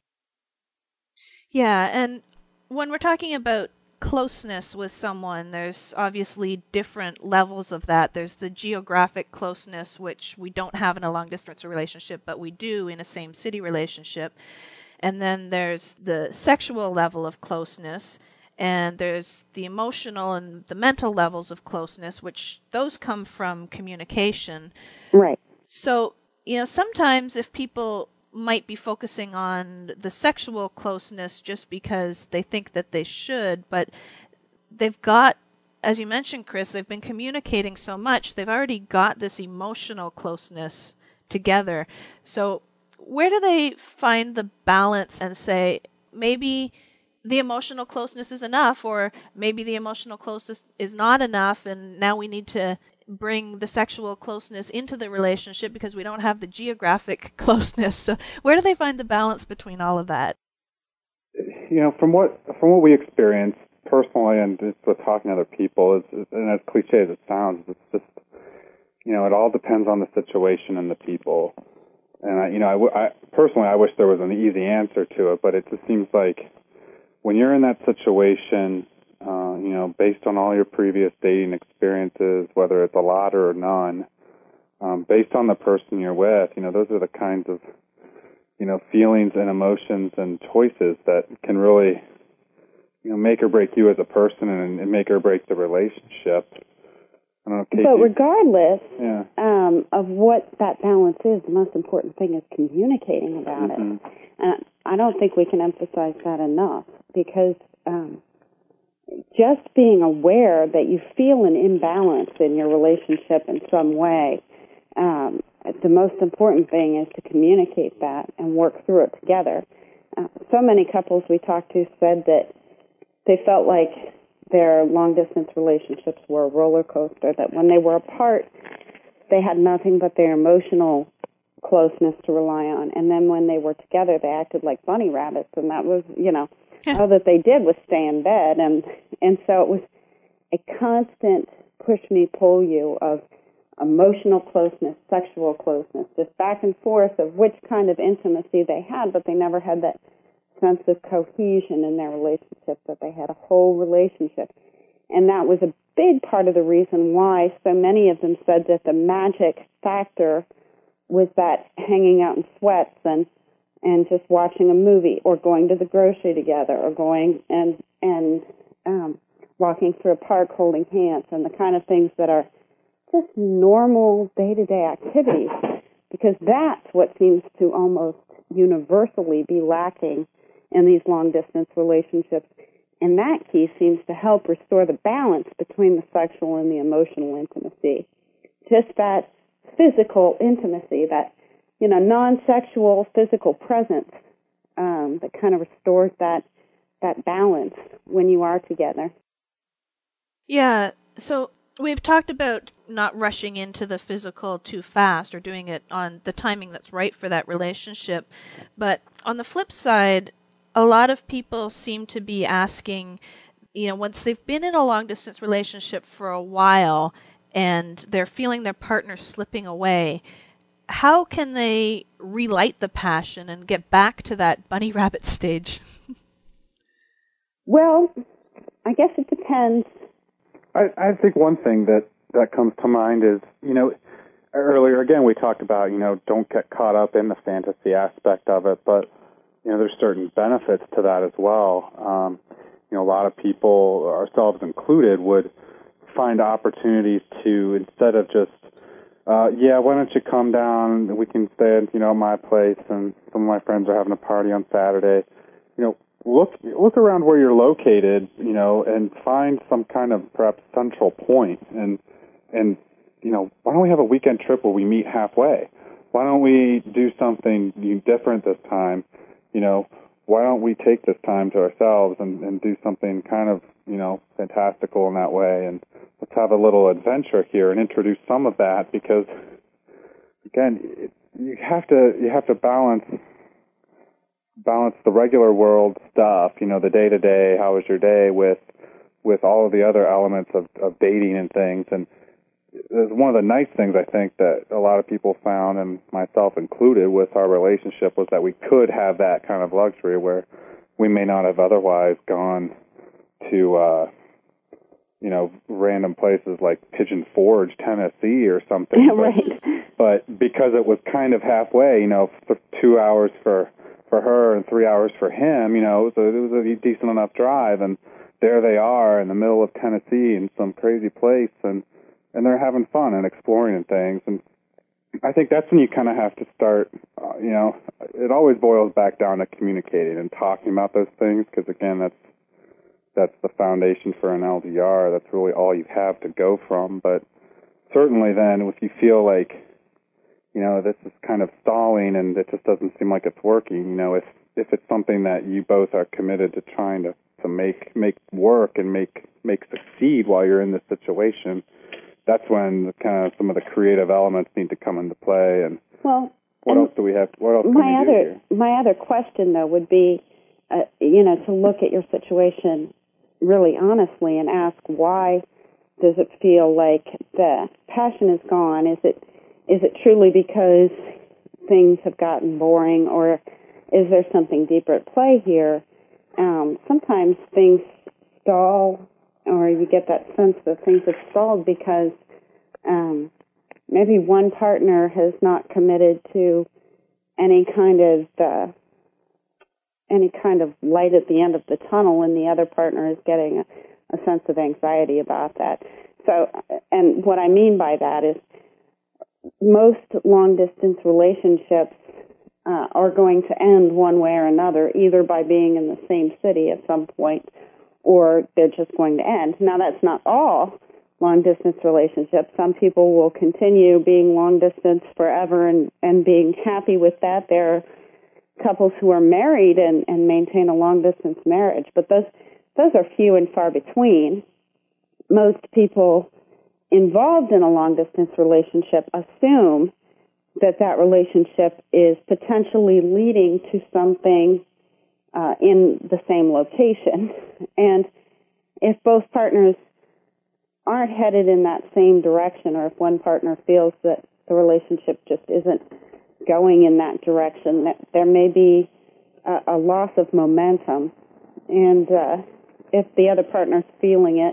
Yeah, and when we're talking about closeness with someone, there's obviously different levels of that. There's the geographic closeness, which we don't have in a long-distance relationship, but we do in a same-city relationship. And then there's the sexual level of closeness, and there's the emotional and the mental levels of closeness, which those come from communication. Right. So, sometimes if people might be focusing on the sexual closeness just because they think that they should, but they've got, as you mentioned, Chris, they've been communicating so much, they've already got this emotional closeness together. So where do they find the balance and say, maybe the emotional closeness is enough, or maybe the emotional closeness is not enough, and now we need to bring the sexual closeness into the relationship because we don't have the geographic closeness. So where do they find the balance between all of that? From what we experience personally and just with talking to other people, and as cliche as it sounds, it's just, it all depends on the situation and the people. And I personally, I wish there was an easy answer to it, but it just seems like when you're in that situation, based on all your previous dating experiences, whether it's a lot or none, based on the person you're with, those are the kinds of, feelings and emotions and choices that can really, make or break you as a person and make or break the relationship. I don't know, Katie, but regardless yeah. Of what that balance is, the most important thing is communicating about it. And I don't think we can emphasize that enough, because just being aware that you feel an imbalance in your relationship in some way. The most important thing is to communicate that and work through it together. So many couples we talked to said that they felt like their long-distance relationships were a roller coaster, that when they were apart, they had nothing but their emotional closeness to rely on. And then when they were together, they acted like bunny rabbits, and that was, all that they did was stay in bed. And so it was a constant push-me, pull-you of emotional closeness, sexual closeness, just back and forth of which kind of intimacy they had, but they never had that sense of cohesion in their relationship, that they had a whole relationship. And that was a big part of the reason why so many of them said that the magic factor was that hanging out in sweats and just watching a movie, or going to the grocery together, or going and walking through a park holding hands, and the kind of things that are just normal day-to-day activities, because that's what seems to almost universally be lacking in these long-distance relationships. And that key seems to help restore the balance between the sexual and the emotional intimacy. Just that physical intimacy, that, non-sexual physical presence that kind of restores that balance when you are together. Yeah, so we've talked about not rushing into the physical too fast, or doing it on the timing that's right for that relationship. But on the flip side, a lot of people seem to be asking, once they've been in a long-distance relationship for a while and they're feeling their partner slipping away, how can they relight the passion and get back to that bunny rabbit stage? Well, I guess it depends. I think one thing that comes to mind is, earlier again we talked about, don't get caught up in the fantasy aspect of it, but, there's certain benefits to that as well. A lot of people, ourselves included, would find opportunities to, instead of just, why don't you come down, we can stay at, my place, and some of my friends are having a party on Saturday, look around where you're located, and find some kind of perhaps central point, and why don't we have a weekend trip where we meet halfway? Why don't we do something different this time? Why don't we take this time to ourselves and do something kind of, fantastical in that way, and let's have a little adventure here and introduce some of that, because again, you have to balance the regular world stuff, the day-to-day, how was your day, with all of the other elements of dating and things. And one of the nice things I think that a lot of people found, and myself included, with our relationship was that we could have that kind of luxury where we may not have otherwise gone to, random places like Pigeon Forge, Tennessee or something. Yeah, right. But because it was kind of halfway, 2 hours for her and 3 hours for him, so it was a decent enough drive, and there they are in the middle of Tennessee in some crazy place, and they're having fun and exploring and things. And I think that's when you kind of have to start, it always boils back down to communicating and talking about those things, because again, that's the foundation for an LDR. That's really all you have to go from. But certainly then, if you feel like, this is kind of stalling and it just doesn't seem like it's working, if it's something that you both are committed to trying to make work and make succeed while you're in this situation, that's when kind of some of the creative elements need to come into play. And what else do we have? What else can we do here? My other question, though, would be, to look at your situation really honestly and ask, why does it feel like the passion is gone? Is it truly because things have gotten boring, or is there something deeper at play here? Sometimes things stall, or you get that sense that things have stalled because maybe one partner has not committed to any kind of light at the end of the tunnel, and the other partner is getting a sense of anxiety about that. So, and what I mean by that is, most long-distance relationships are going to end one way or another, either by being in the same city at some point, or they're just going to end. Now, that's not all long-distance relationships. Some people will continue being long-distance forever and being happy with that. There are couples who are married and maintain a long-distance marriage, but those are few and far between. Most people involved in a long-distance relationship assume that relationship is potentially leading to something in the same location. And if both partners aren't headed in that same direction, or if one partner feels that the relationship just isn't going in that direction, that there may be a loss of momentum. And if the other partner's feeling it,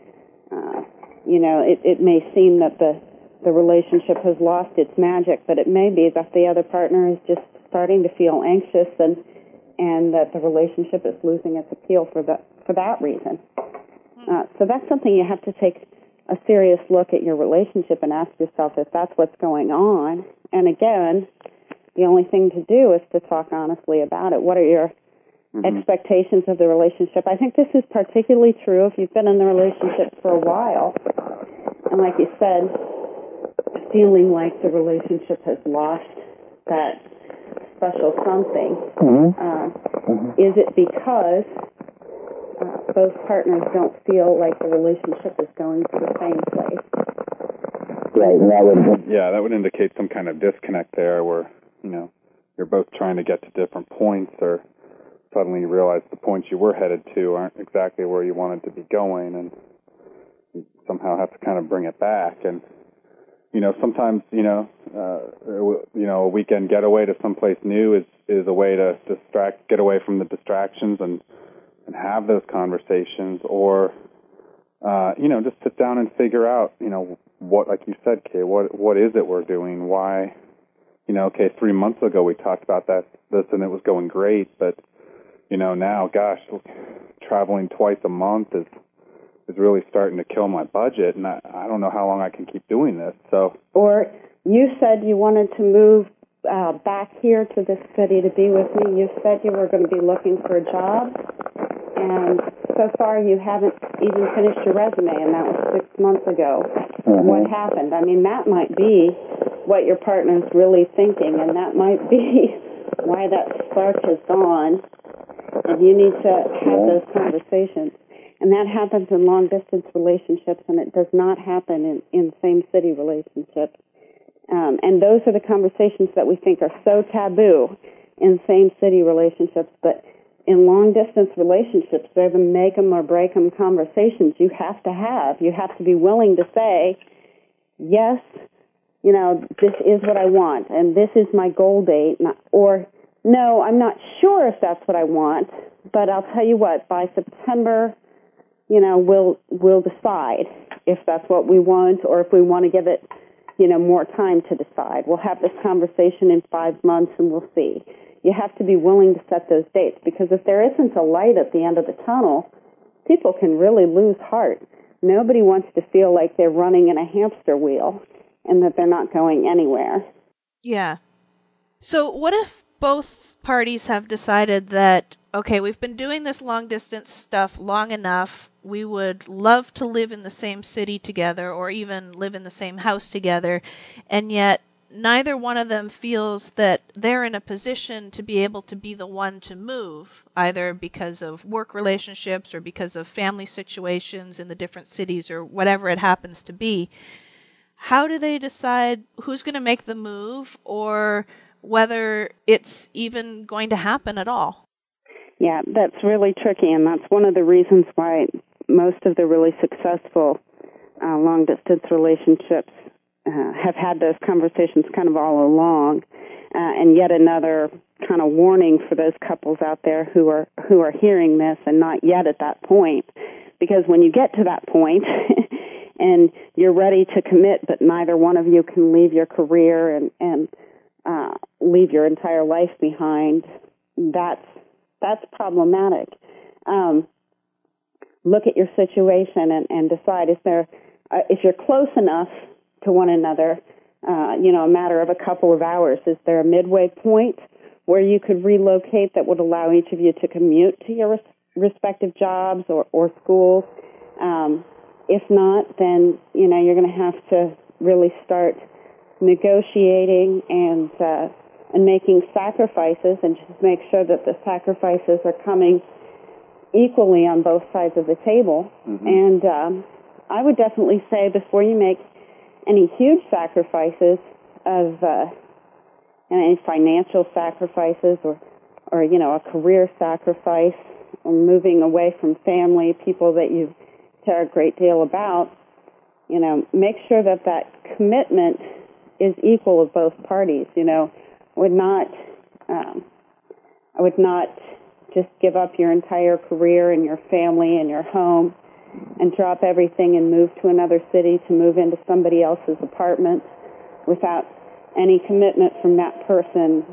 it may seem that the relationship has lost its magic, but it may be that the other partner is just starting to feel anxious and that the relationship is losing its appeal for that reason. So that's something you have to take a serious look at your relationship and ask yourself if that's what's going on. And again, the only thing to do is to talk honestly about it. What are your expectations of the relationship? I think this is particularly true if you've been in the relationship for a while. And like you said, feeling like the relationship has lost that special something. Is it because both partners don't feel like the relationship is going to the same place? Right, that would indicate some kind of disconnect there where, you're both trying to get to different points, or suddenly you realize the points you were headed to aren't exactly where you wanted to be going, and you somehow have to kind of bring it back. And, sometimes, a weekend getaway to someplace new is a way to get away from the distractions and have those conversations, or, just sit down and figure out, what, like you said, Kay, what is it we're doing? Why, 3 months ago we talked about this and it was going great, but, now, gosh, traveling twice a month is really starting to kill my budget, and I don't know how long I can keep doing this. So, or you said you wanted to move back here to this city to be with me. You said you were going to be looking for a job, and so far you haven't even finished your resume, and that was 6 months ago. What happened? I mean, that might be what your partner's really thinking, and that might be why that spark has gone, and you need to have those conversations. And that happens in long-distance relationships, and it does not happen in same-city relationships. And those are the conversations that we think are so taboo in same-city relationships, but in long-distance relationships, they're the make-em-or-break-em conversations you have to have. You have to be willing to say, yes, this is what I want, and this is my goal date, or no, I'm not sure if that's what I want, but I'll tell you what, by September, we'll decide if that's what we want, or if we want to give it, more time to decide. We'll have this conversation in 5 months and we'll see. You have to be willing to set those dates, because if there isn't a light at the end of the tunnel, people can really lose heart. Nobody wants to feel like they're running in a hamster wheel and that they're not going anywhere. Yeah. So what if both parties have decided that, okay, we've been doing this long-distance stuff long enough, we would love to live in the same city together or even live in the same house together, and yet neither one of them feels that they're in a position to be able to be the one to move, either because of work relationships or because of family situations in the different cities or whatever it happens to be. How do they decide who's going to make the move, or whether it's even going to happen at all? Yeah, that's really tricky, and that's one of the reasons why most of the really successful long-distance relationships have had those conversations kind of all along. And yet another kind of warning for those couples out there who are hearing this and not yet at that point. Because when you get to that point and you're ready to commit, but neither one of you can leave your career and leave your entire life behind, that's problematic. Look at your situation and decide if you're close enough to one another, a matter of a couple of hours, is there a midway point where you could relocate that would allow each of you to commute to your respective jobs or schools. If not, then, you're going to have to really start negotiating and making sacrifices, and just make sure that the sacrifices are coming equally on both sides of the table. Mm-hmm. And I would definitely say, before you make any huge sacrifices of any financial sacrifices or a career sacrifice, or moving away from family, people that you care a great deal about, make sure that commitment is equal of both parties. I would not just give up your entire career and your family and your home and drop everything and move to another city to move into somebody else's apartment without any commitment from that person.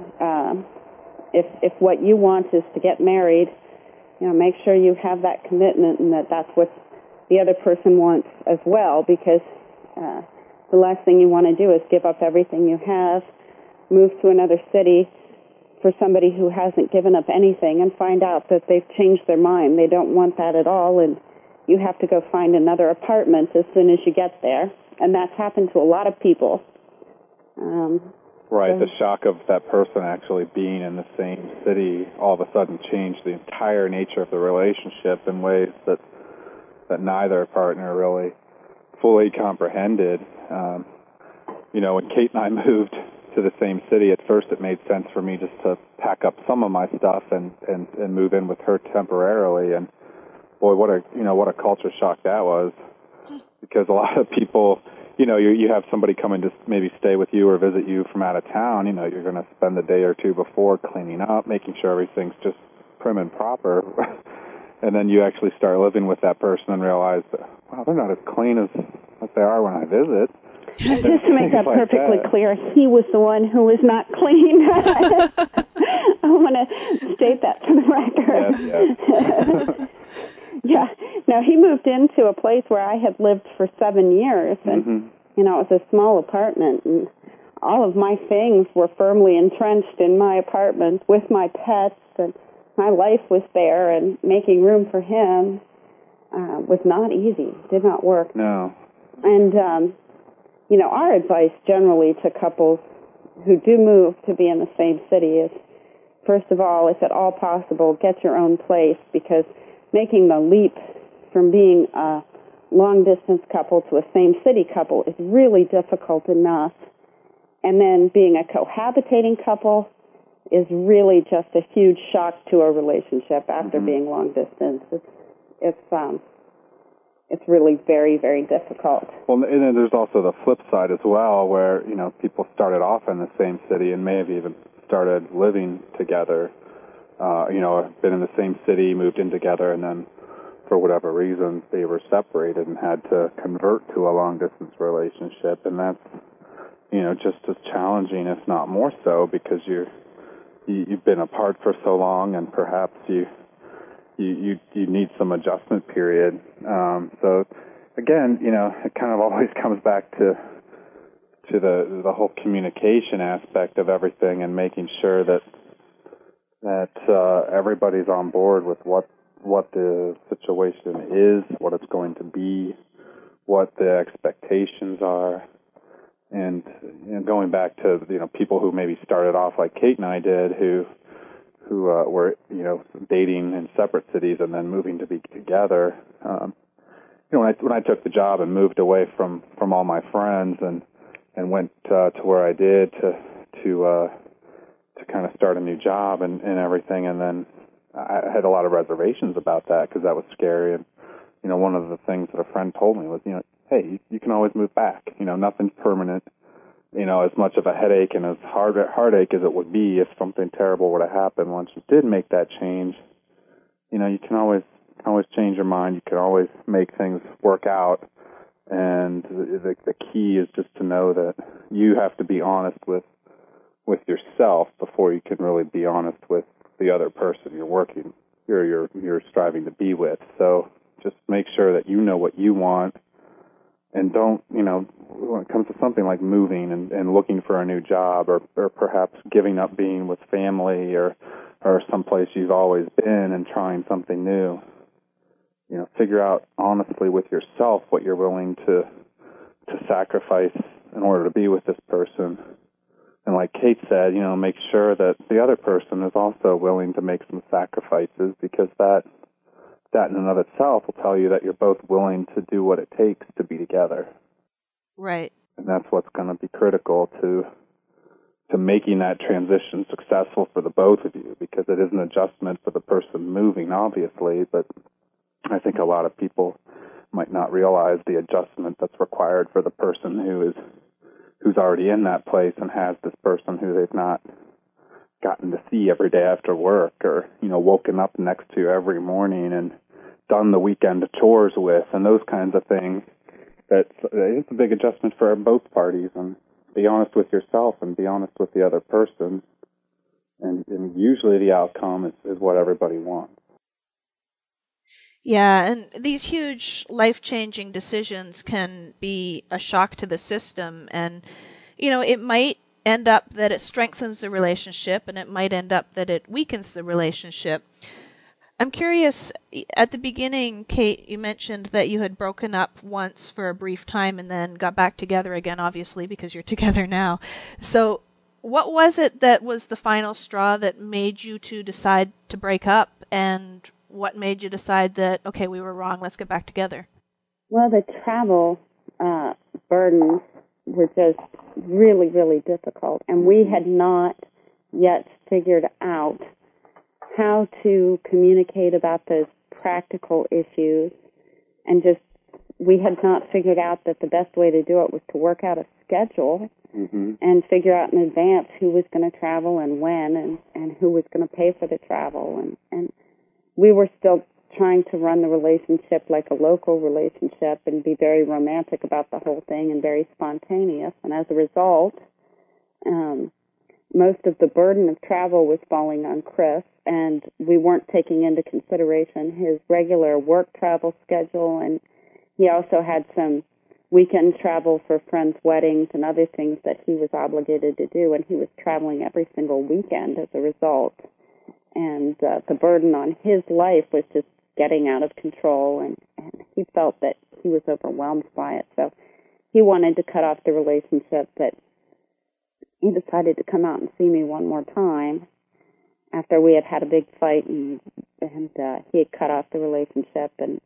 If what you want is to get married, make sure you have that commitment and that's what the other person wants as well, because the last thing you want to do is give up everything you have, move to another city for somebody who hasn't given up anything, and find out that they've changed their mind. They don't want that at all, and you have to go find another apartment as soon as you get there. And that's happened to a lot of people. Right, the shock of that person actually being in the same city all of a sudden changed the entire nature of the relationship in ways that neither partner really fully comprehended. When Kate and I moved to the same city, at first it made sense for me just to pack up some of my stuff and move in with her temporarily. And boy, what a culture shock that was, because a lot of people, you have somebody come in to maybe stay with you or visit you from out of town. You're going to spend the day or two before cleaning up, making sure everything's just prim and proper. And then you actually start living with that person and realize that, wow, they're not as clean as they are when I visit. Just to make that perfectly clear, he was the one who was not clean. I want to state that for the record. Yes. Yeah. No, he moved into a place where I had lived for 7 years, and, it was a small apartment, and all of my things were firmly entrenched in my apartment with my pets, and my life was there, and making room for him was not easy, did not work. No. And, our advice generally to couples who do move to be in the same city is, first of all, if at all possible, get your own place, because making the leap from being a long-distance couple to a same-city couple is really difficult enough. And then being a cohabitating couple is really just a huge shock to a relationship after being long-distance. It's really very, very difficult. Well, and then there's also the flip side as well, where, people started off in the same city and may have even started living together, been in the same city, moved in together, and then for whatever reason they were separated and had to convert to a long-distance relationship. And that's, just as challenging, if not more so, because you've been apart for so long, and perhaps you need some adjustment period. So again, it kind of always comes back to the whole communication aspect of everything, and making sure that everybody's on board with what the situation is, what it's going to be, what the expectations are. And going back to people who maybe started off like Kate and I did, who were dating in separate cities and then moving to be together. When I took the job and moved away from all my friends and went to where I did to kind of start a new job and everything, and then I had a lot of reservations about that because that was scary. And one of the things that a friend told me was, hey, you can always move back. Nothing's permanent. As much of a headache and as heartache as it would be if something terrible were to happen, once you did make that change, you can always change your mind. You can always make things work out. And the key is just to know that you have to be honest with yourself before you can really be honest with the other person you're striving to be with. So just make sure that you know what you want, And don't, when it comes to something like moving and looking for a new job or perhaps giving up being with family or someplace you've always been and trying something new, figure out honestly with yourself what you're willing to sacrifice in order to be with this person. And like Kate said, make sure that the other person is also willing to make some sacrifices, because that in and of itself will tell you that you're both willing to do what it takes to be together. Right. And that's what's going to be critical to making that transition successful for the both of you, because it is an adjustment for the person moving, obviously, but I think a lot of people might not realize the adjustment that's required for the person who's already in that place and has this person who they've not gotten to see every day after work, or woken up next to every morning and done the weekend chores with, and those kinds of things. It's a big adjustment for both parties. And be honest with yourself and be honest with the other person, and usually the outcome is what everybody wants. Yeah, and these huge life-changing decisions can be a shock to the system, and it might end up that it strengthens the relationship, and it might end up that it weakens the relationship. I'm curious, at the beginning, Kate, you mentioned that you had broken up once for a brief time and then got back together again, obviously, because you're together now. So what was it that was the final straw that made you two decide to break up, and what made you decide that, okay, we were wrong, let's get back together? Well, the travel burdens were just really, really difficult, and we had not yet figured out how to communicate about those practical issues, and we had not figured out that the best way to do it was to work out a schedule and figure out in advance who was going to travel and when, and who was going to pay for the travel, and we were still trying to run the relationship like a local relationship and be very romantic about the whole thing and very spontaneous. And as a result, most of the burden of travel was falling on Chris, and we weren't taking into consideration his regular work travel schedule, and he also had some weekend travel for friends' weddings and other things that he was obligated to do, and he was traveling every single weekend as a result. And the burden on his life was just getting out of control, and he felt that he was overwhelmed by it. So he wanted to cut off the relationship, but he decided to come out and see me one more time after we had had a big fight, and he had cut off the relationship, and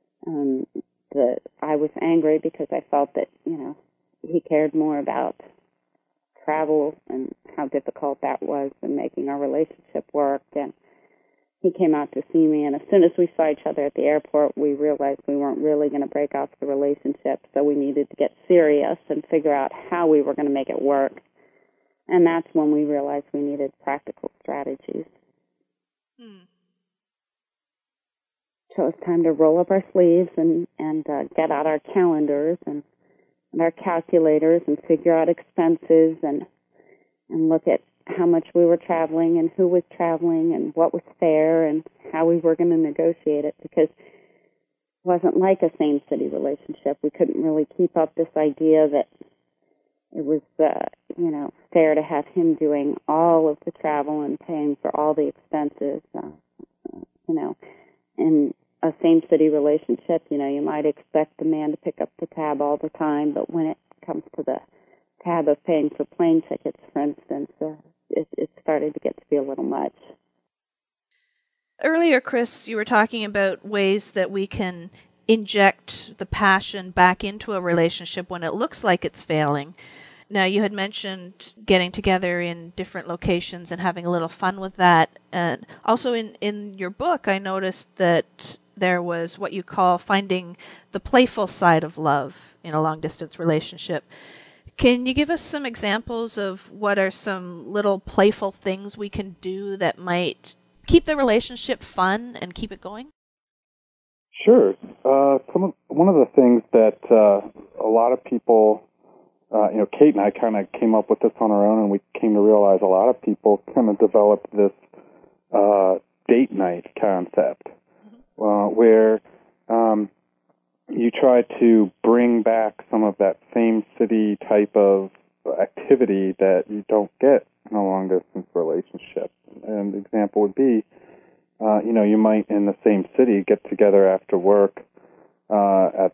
I was angry because I felt that, he cared more about travel and how difficult that was than making our relationship work. And he came out to see me, and as soon as we saw each other at the airport, we realized we weren't really going to break off the relationship, so we needed to get serious and figure out how we were going to make it work. And that's when we realized we needed practical strategies. So it was time to roll up our sleeves and get out our calendars and our calculators and figure out expenses and look at how much we were traveling and who was traveling and what was fair and how we were going to negotiate it, because it wasn't like a same-city relationship. We couldn't really keep up this idea that it was, fair to have him doing all of the travel and paying for all the expenses. In a same-city relationship, you might expect the man to pick up the tab all the time, but when it comes to the tab of paying for plane tickets, for instance, it started to get to be a little much. Earlier, Chris, you were talking about ways that we can inject the passion back into a relationship when it looks like it's failing. Now, you had mentioned getting together in different locations and having a little fun with that. And also in your book, I noticed that there was what you call finding the playful side of love in a long-distance relationship. Can you give us some examples of what are some little playful things we can do that might keep the relationship fun and keep it going? Sure. One of the things that a lot of people, Kate and I kind of came up with this on our own, and we came to realize a lot of people kind of developed this date night concept, where you try to bring back some of that same city type of activity that you don't get in a long distance relationship. And the example would be, you might in the same city get together after work at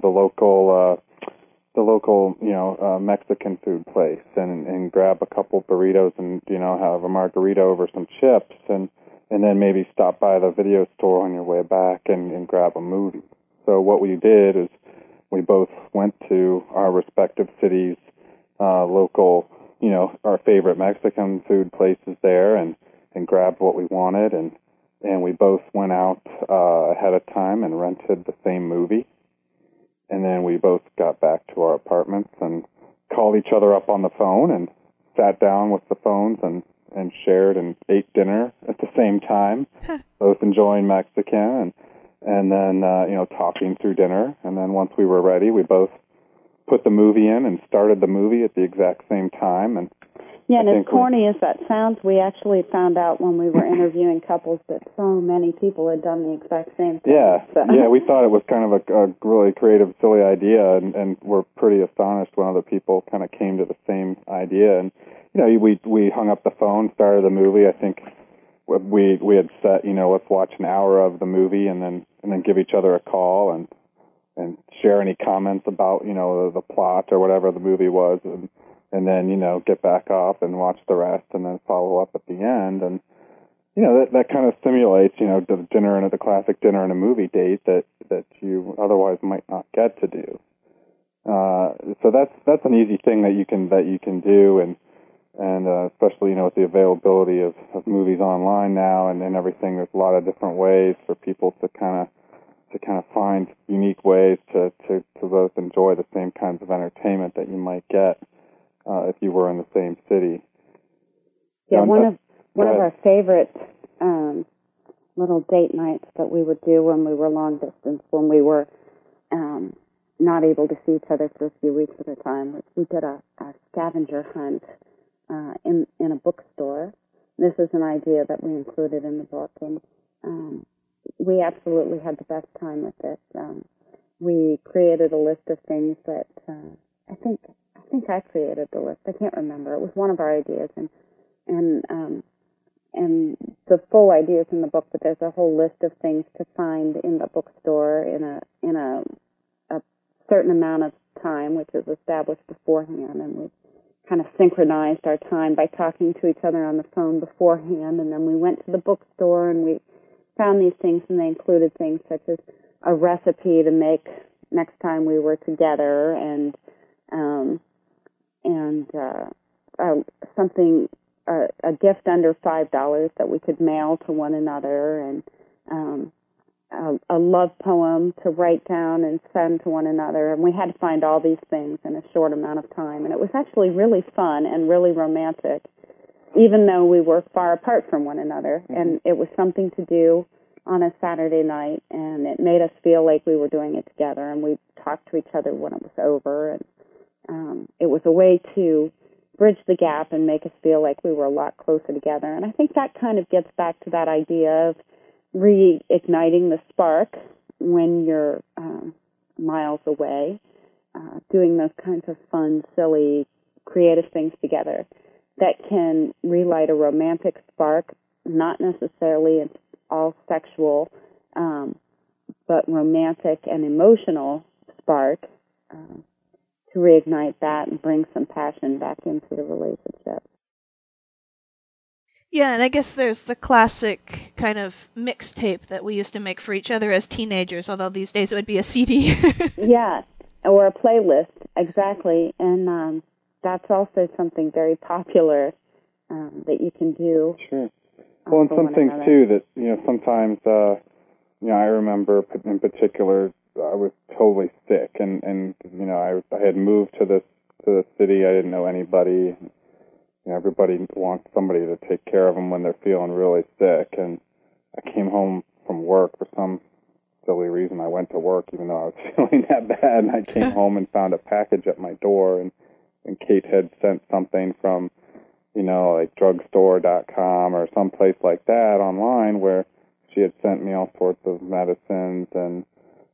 the local Mexican food place and grab a couple burritos and have a margarita over some chips and then maybe stop by the video store on your way back and grab a movie. So what we did is we both went to our respective cities, local, our favorite Mexican food places there and grabbed what we wanted and we both went out ahead of time and rented the same movie. And then we both got back to our apartments and called each other up on the phone and sat down with the phones and shared and ate dinner at the same time, both enjoying Mexican and then talking through dinner. And then once we were ready, we both put the movie in and started the movie at the exact same time. And and as corny as that sounds, we actually found out when we were interviewing couples that so many people had done the exact same thing. Yeah, yeah, we thought it was kind of a really creative, silly idea, and we're pretty astonished when other people kind of came to the same idea. And we hung up the phone, started the movie. I think we had set, let's watch an hour of the movie, and then give each other a call and share any comments about the plot or whatever the movie was, and then get back off and watch the rest, and then follow up at the end. And that kind of stimulates the dinner and the classic dinner and a movie date that you otherwise might not get to do. So that's an easy thing that you can do, and especially with the availability of movies online now and everything. There's a lot of different ways for people to kind of find unique ways to both enjoy the same kinds of entertainment that you might get if you were in the same city. Yeah, one of our favorite little date nights that we would do when we were long distance, when we were not able to see each other for a few weeks at a time, we did a scavenger hunt in a bookstore. This is an idea that we included in the book, and we absolutely had the best time with it. We created a list of things that I think I created the list. I can't remember. It was one of our ideas, and the full idea is in the book. But there's a whole list of things to find in the bookstore in a certain amount of time, which is established beforehand, and we kind of synchronized our time by talking to each other on the phone beforehand, and then we went to the bookstore and we found these things, and they included things such as a recipe to make next time we were together, and something, a gift under $5 that we could mail to one another, and a love poem to write down and send to one another. And we had to find all these things in a short amount of time, and it was actually really fun and really romantic, even though we were far apart from one another. Mm-hmm. And it was something to do on a Saturday night, and it made us feel like we were doing it together, and we talked to each other when it was over, and it was a way to bridge the gap and make us feel like we were a lot closer together. And I think that kind of gets back to that idea of reigniting the spark when you're miles away, doing those kinds of fun, silly, creative things together that can relight a romantic spark, not necessarily all sexual, but romantic and emotional spark, to reignite that and bring some passion back into the relationship. Yeah, and I guess there's the classic kind of mixtape that we used to make for each other as teenagers, although these days it would be a CD. Yeah, or a playlist, exactly. And that's also something very popular that you can do. Sure. Well, and some things, too, that, sometimes, I remember in particular, I was totally sick, and I had moved to the city. I didn't know anybody. Everybody wants somebody to take care of them when they're feeling really sick. And I came home from work for some silly reason. I went to work even though I was feeling that bad, and I came home and found a package at my door, and Kate had sent something from, like drugstore.com or someplace like that online, where she had sent me all sorts of medicines and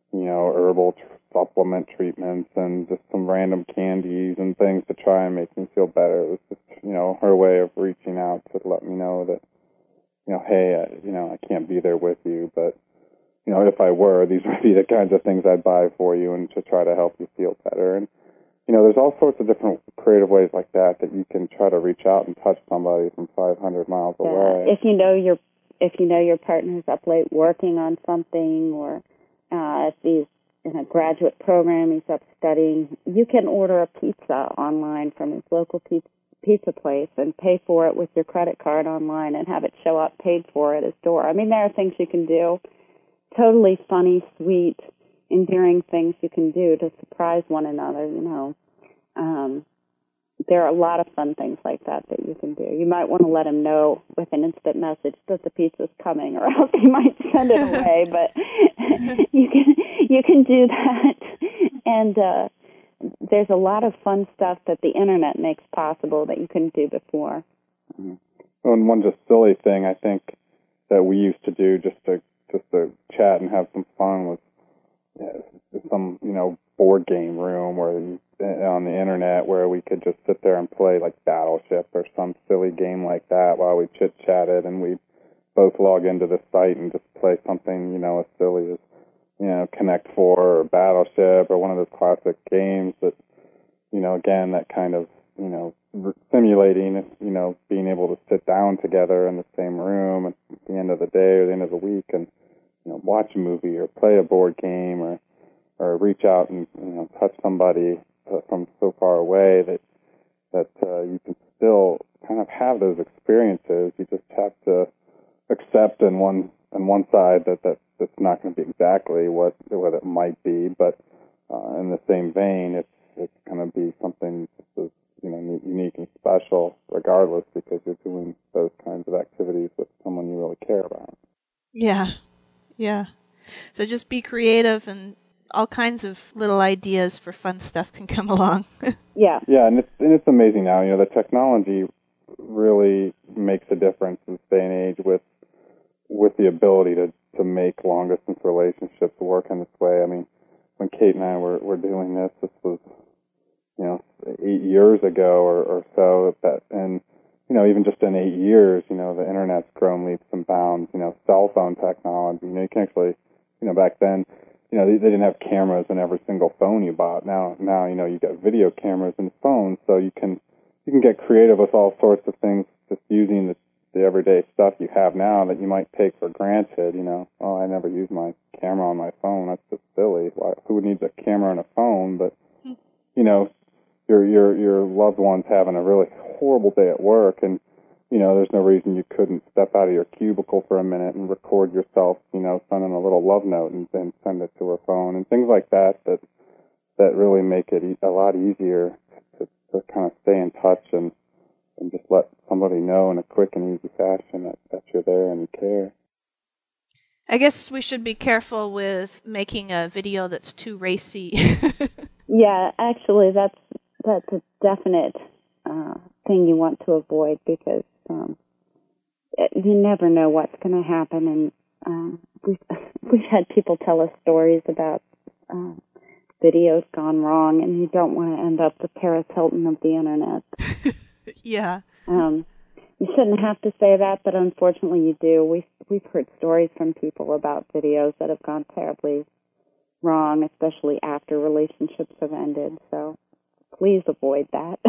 herbal supplement treatments and just some random candies and things to try and make me feel better. It was just, her way of reaching out to let me know that, hey, I can't be there with you, but, if I were, these would be the kinds of things I'd buy for you and to try to help you feel better. And, there's all sorts of different creative ways like that you can try to reach out and touch somebody from 500 miles away. If you know your partner's up late working on something, or if he's in a graduate program, he's up studying, you can order a pizza online from his local pizza place and pay for it with your credit card online and have it show up paid for at his door. I mean, there are things you can do, totally funny, sweet, endearing things you can do to surprise one another, there are a lot of fun things like that you can do. You might want to let him know with an instant message that the pizza's coming, or else he might send it away, but you can do that. And there's a lot of fun stuff that the internet makes possible that you couldn't do before. Mm-hmm. And one just silly thing I think that we used to do just to chat and have some fun was some board game room on the internet where we could just sit there and play like Battleship or some silly game like that while we chit chatted, and we both log into the site and just play something as silly as Connect 4 or Battleship or one of those classic games that again, that kind of simulating being able to sit down together in the same room at the end of the day or the end of the week and watch a movie or play a board game or reach out and touch somebody from so far away that you can still kind of have those experiences. You just have to accept on one side that that's not going to be exactly what it might be, but in the same vein, it's going to be something just as unique and special, regardless, because you're doing those kinds of activities with someone you really care about. Yeah. So just be creative, and all kinds of little ideas for fun stuff can come along. Yeah, and it's amazing now. The technology really makes a difference in this day and age with the ability to make long distance relationships work in this way. I mean, when Kate and I were doing this was 8 years ago or so, and even just in 8 years, the internet's grown leaps and bounds. Cell phone technology. You can actually, back then, they didn't have cameras in every single phone you bought. Now, you got video cameras in phones, so you can get creative with all sorts of things just using the everyday stuff you have now that you might take for granted. I never use my camera on my phone. That's just silly. Who needs a camera on a phone? But your loved one's having a really horrible day at work, and there's no reason you couldn't step out of your cubicle for a minute and record yourself, sending a little love note and then send it to her phone, and things like that really make it a lot easier to kind of stay in touch and just let somebody know in a quick and easy fashion that you're there and you care. I guess we should be careful with making a video that's too racy. Yeah, actually, that's a definite thing you want to avoid, because you never know what's going to happen, and we've had people tell us stories about videos gone wrong, and you don't want to end up the Paris Hilton of the internet. Yeah. You shouldn't have to say that, but unfortunately you do. We've heard stories from people about videos that have gone terribly wrong, especially after relationships have ended. So please avoid that.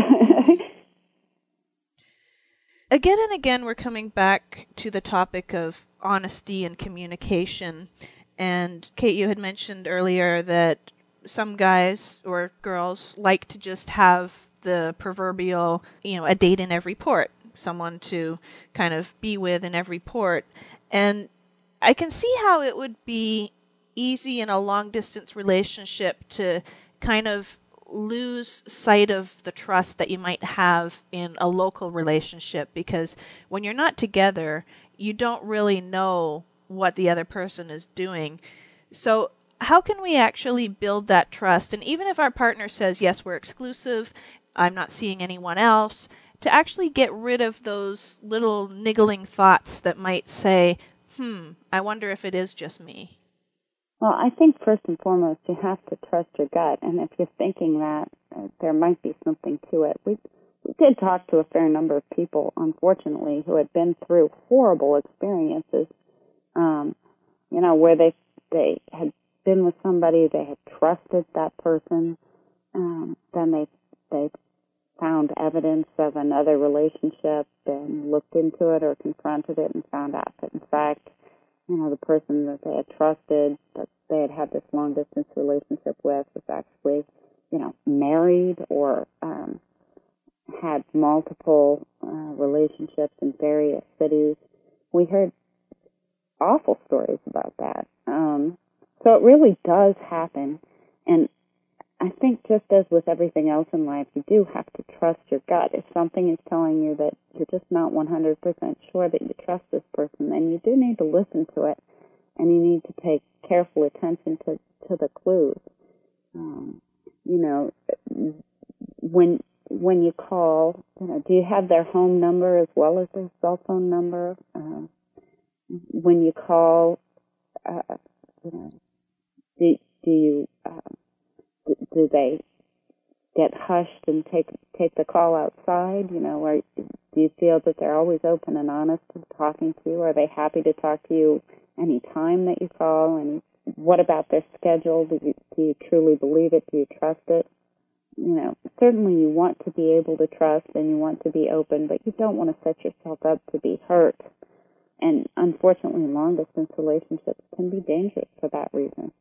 Again and again, we're coming back to the topic of honesty and communication. And Kate, you had mentioned earlier that some guys or girls like to just have the proverbial, a date in every port, someone to kind of be with in every port. And I can see how it would be easy in a long-distance relationship to kind of lose sight of the trust that you might have in a local relationship, because when you're not together, you don't really know what the other person is doing. So how can we actually build that trust? And even if our partner says, yes, we're exclusive, I'm not seeing anyone else, to actually get rid of those little niggling thoughts that might say, I wonder if it is just me. Well, I think first and foremost you have to trust your gut, and if you're thinking that, there might be something to it. We did talk to a fair number of people, unfortunately, who had been through horrible experiences, where they had been with somebody, they had trusted that person, then they found evidence of another relationship and looked into it or confronted it and found out that, in fact, the person that they had trusted, that they had this long-distance relationship with, was actually, married or had multiple relationships in various cities. We heard awful stories about that. So it really does happen. And I think just as with everything else in life, you do have to trust your gut. If something is telling you that you're just not 100% sure that you trust this person, then you do need to listen to it, and you need to pay careful attention to the clues. When you call, do you have their home number as well as their cell phone number? When you call, do they get hushed and take the call outside? Or do you feel that they're always open and honest in talking to you? Are they happy to talk to you any time that you call? And what about their schedule? Do you truly believe it? Do you trust it? Certainly you want to be able to trust and you want to be open, but you don't want to set yourself up to be hurt. And unfortunately, long-distance relationships can be dangerous for that reason.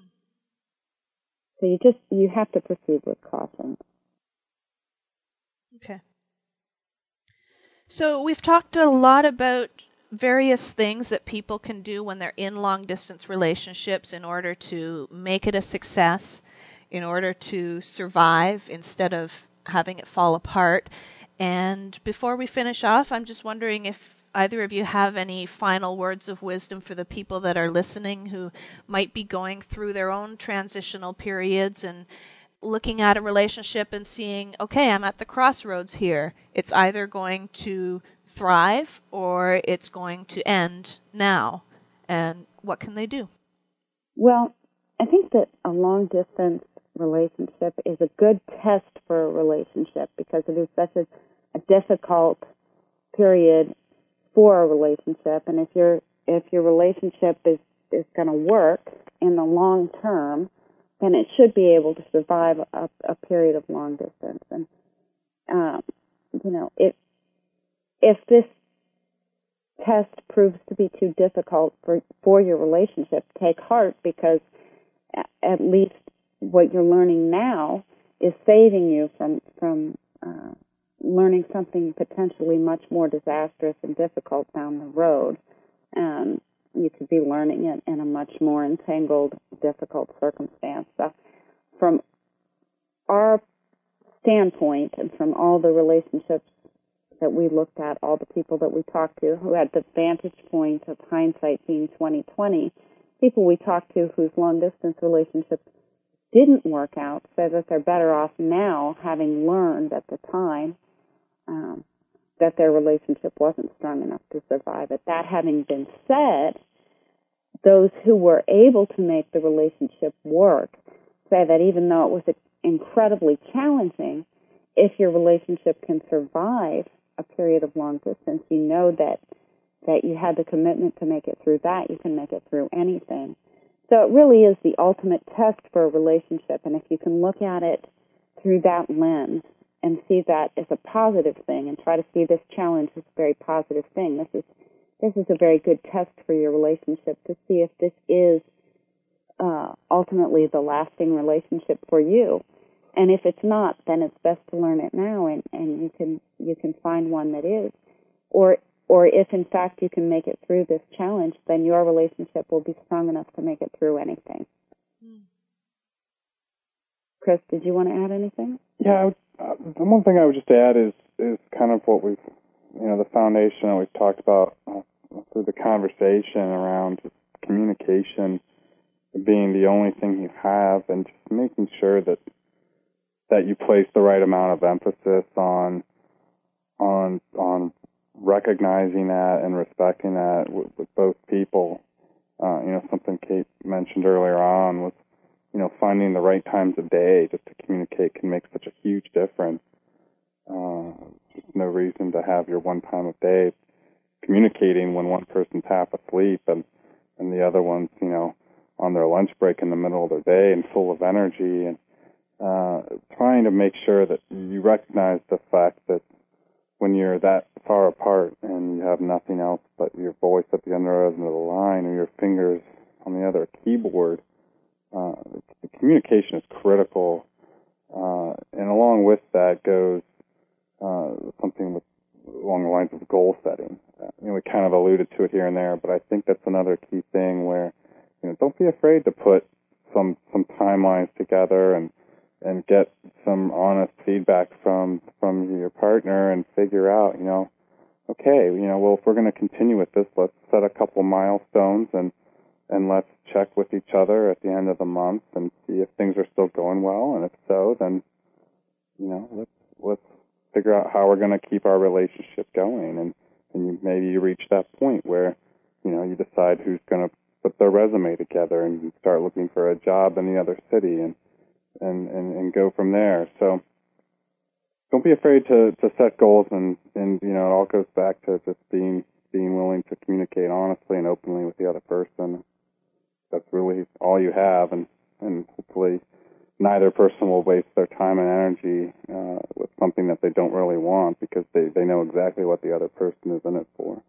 So you have to proceed with caution. Okay. So we've talked a lot about various things that people can do when they're in long-distance relationships in order to make it a success, in order to survive instead of having it fall apart. And before we finish off, I'm just wondering if either of you have any final words of wisdom for the people that are listening who might be going through their own transitional periods and looking at a relationship and seeing, okay, I'm at the crossroads here. It's either going to thrive or it's going to end now. And what can they do? Well, I think that a long-distance relationship is a good test for a relationship because it is such a difficult period for a relationship. And if your relationship is going to work in the long term, then it should be able to survive a period of long distance. And if this test proves to be too difficult for your relationship, take heart, because at least what you're learning now is saving you from learning something potentially much more disastrous and difficult down the road. You could be learning it in a much more entangled, difficult circumstance. So from our standpoint and from all the relationships that we looked at, all the people that we talked to who had the vantage point of hindsight being 20/20, people we talked to whose long-distance relationships didn't work out say that they're better off now, having learned at the time that their relationship wasn't strong enough to survive it. That having been said, those who were able to make the relationship work say that even though it was incredibly challenging, if your relationship can survive a period of long distance, you know that you had the commitment to make it through that, you can make it through anything. So it really is the ultimate test for a relationship, and if you can look at it through that lens and see that as a positive thing and try to see this challenge as a very positive thing, this is a very good test for your relationship to see if this is ultimately the lasting relationship for you. And if it's not, then it's best to learn it now, and you can find one that is. Or if in fact you can make it through this challenge, then your relationship will be strong enough to make it through anything. Chris, did you want to add anything? Yeah, the one thing I would just add is kind of what we've, the foundation that we've talked about through the conversation around communication being the only thing you have, and just making sure that you place the right amount of emphasis on recognizing that and respecting that with both people. Something Kate mentioned earlier on was, finding the right times of day just to communicate can make such a huge difference. Just no reason to have your one time of day communicating when one person's half asleep and the other one's, on their lunch break in the middle of their day and full of energy, and trying to make sure that you recognize the fact that when you're that far apart and you have nothing else but your voice at the other end of the line or your fingers on the other keyboard, the communication is critical. And along with that goes something along the lines of goal setting. We kind of alluded to it here and there, but I think that's another key thing where, don't be afraid to put some timelines together and get some honest feedback from your partner and figure out, okay, well, if we're going to continue with this, let's set a couple milestones and let's check with each other at the end of the month and see if things are still going well. And if so, then, let's figure out how we're going to keep our relationship going. And maybe you reach that point where, you decide who's going to put their resume together and you start looking for a job in the other city and go from there. So don't be afraid to set goals, and it all goes back to just being willing to communicate honestly and openly with the other person. That's really all you have, and hopefully neither person will waste their time and energy with something that they don't really want, because they know exactly what the other person is in it for.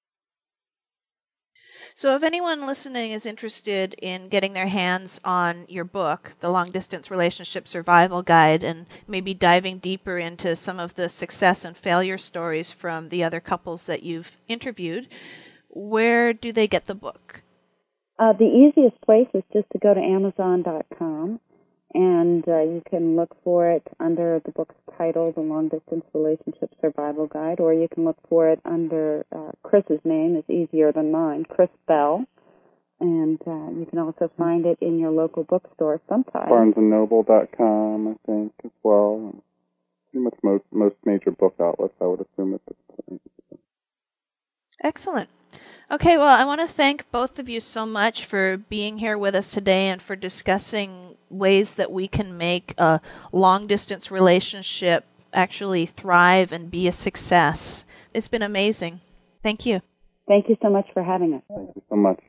So if anyone listening is interested in getting their hands on your book, The Long Distance Relationship Survival Guide, and maybe diving deeper into some of the success and failure stories from the other couples that you've interviewed, where do they get the book? The easiest place is just to go to Amazon.com, and you can look for it under the book's title, The Long Distance Relationship Survival Guide, or you can look for it under Chris's name. It's easier than mine, Chris Bell. And you can also find it in your local bookstore sometime. BarnesandNoble.com, I think, as well. Pretty much most major book outlets, I would assume, at this point. Excellent. Okay, well, I want to thank both of you so much for being here with us today and for discussing ways that we can make a long-distance relationship actually thrive and be a success. It's been amazing. Thank you. Thank you so much for having us. Thank you so much.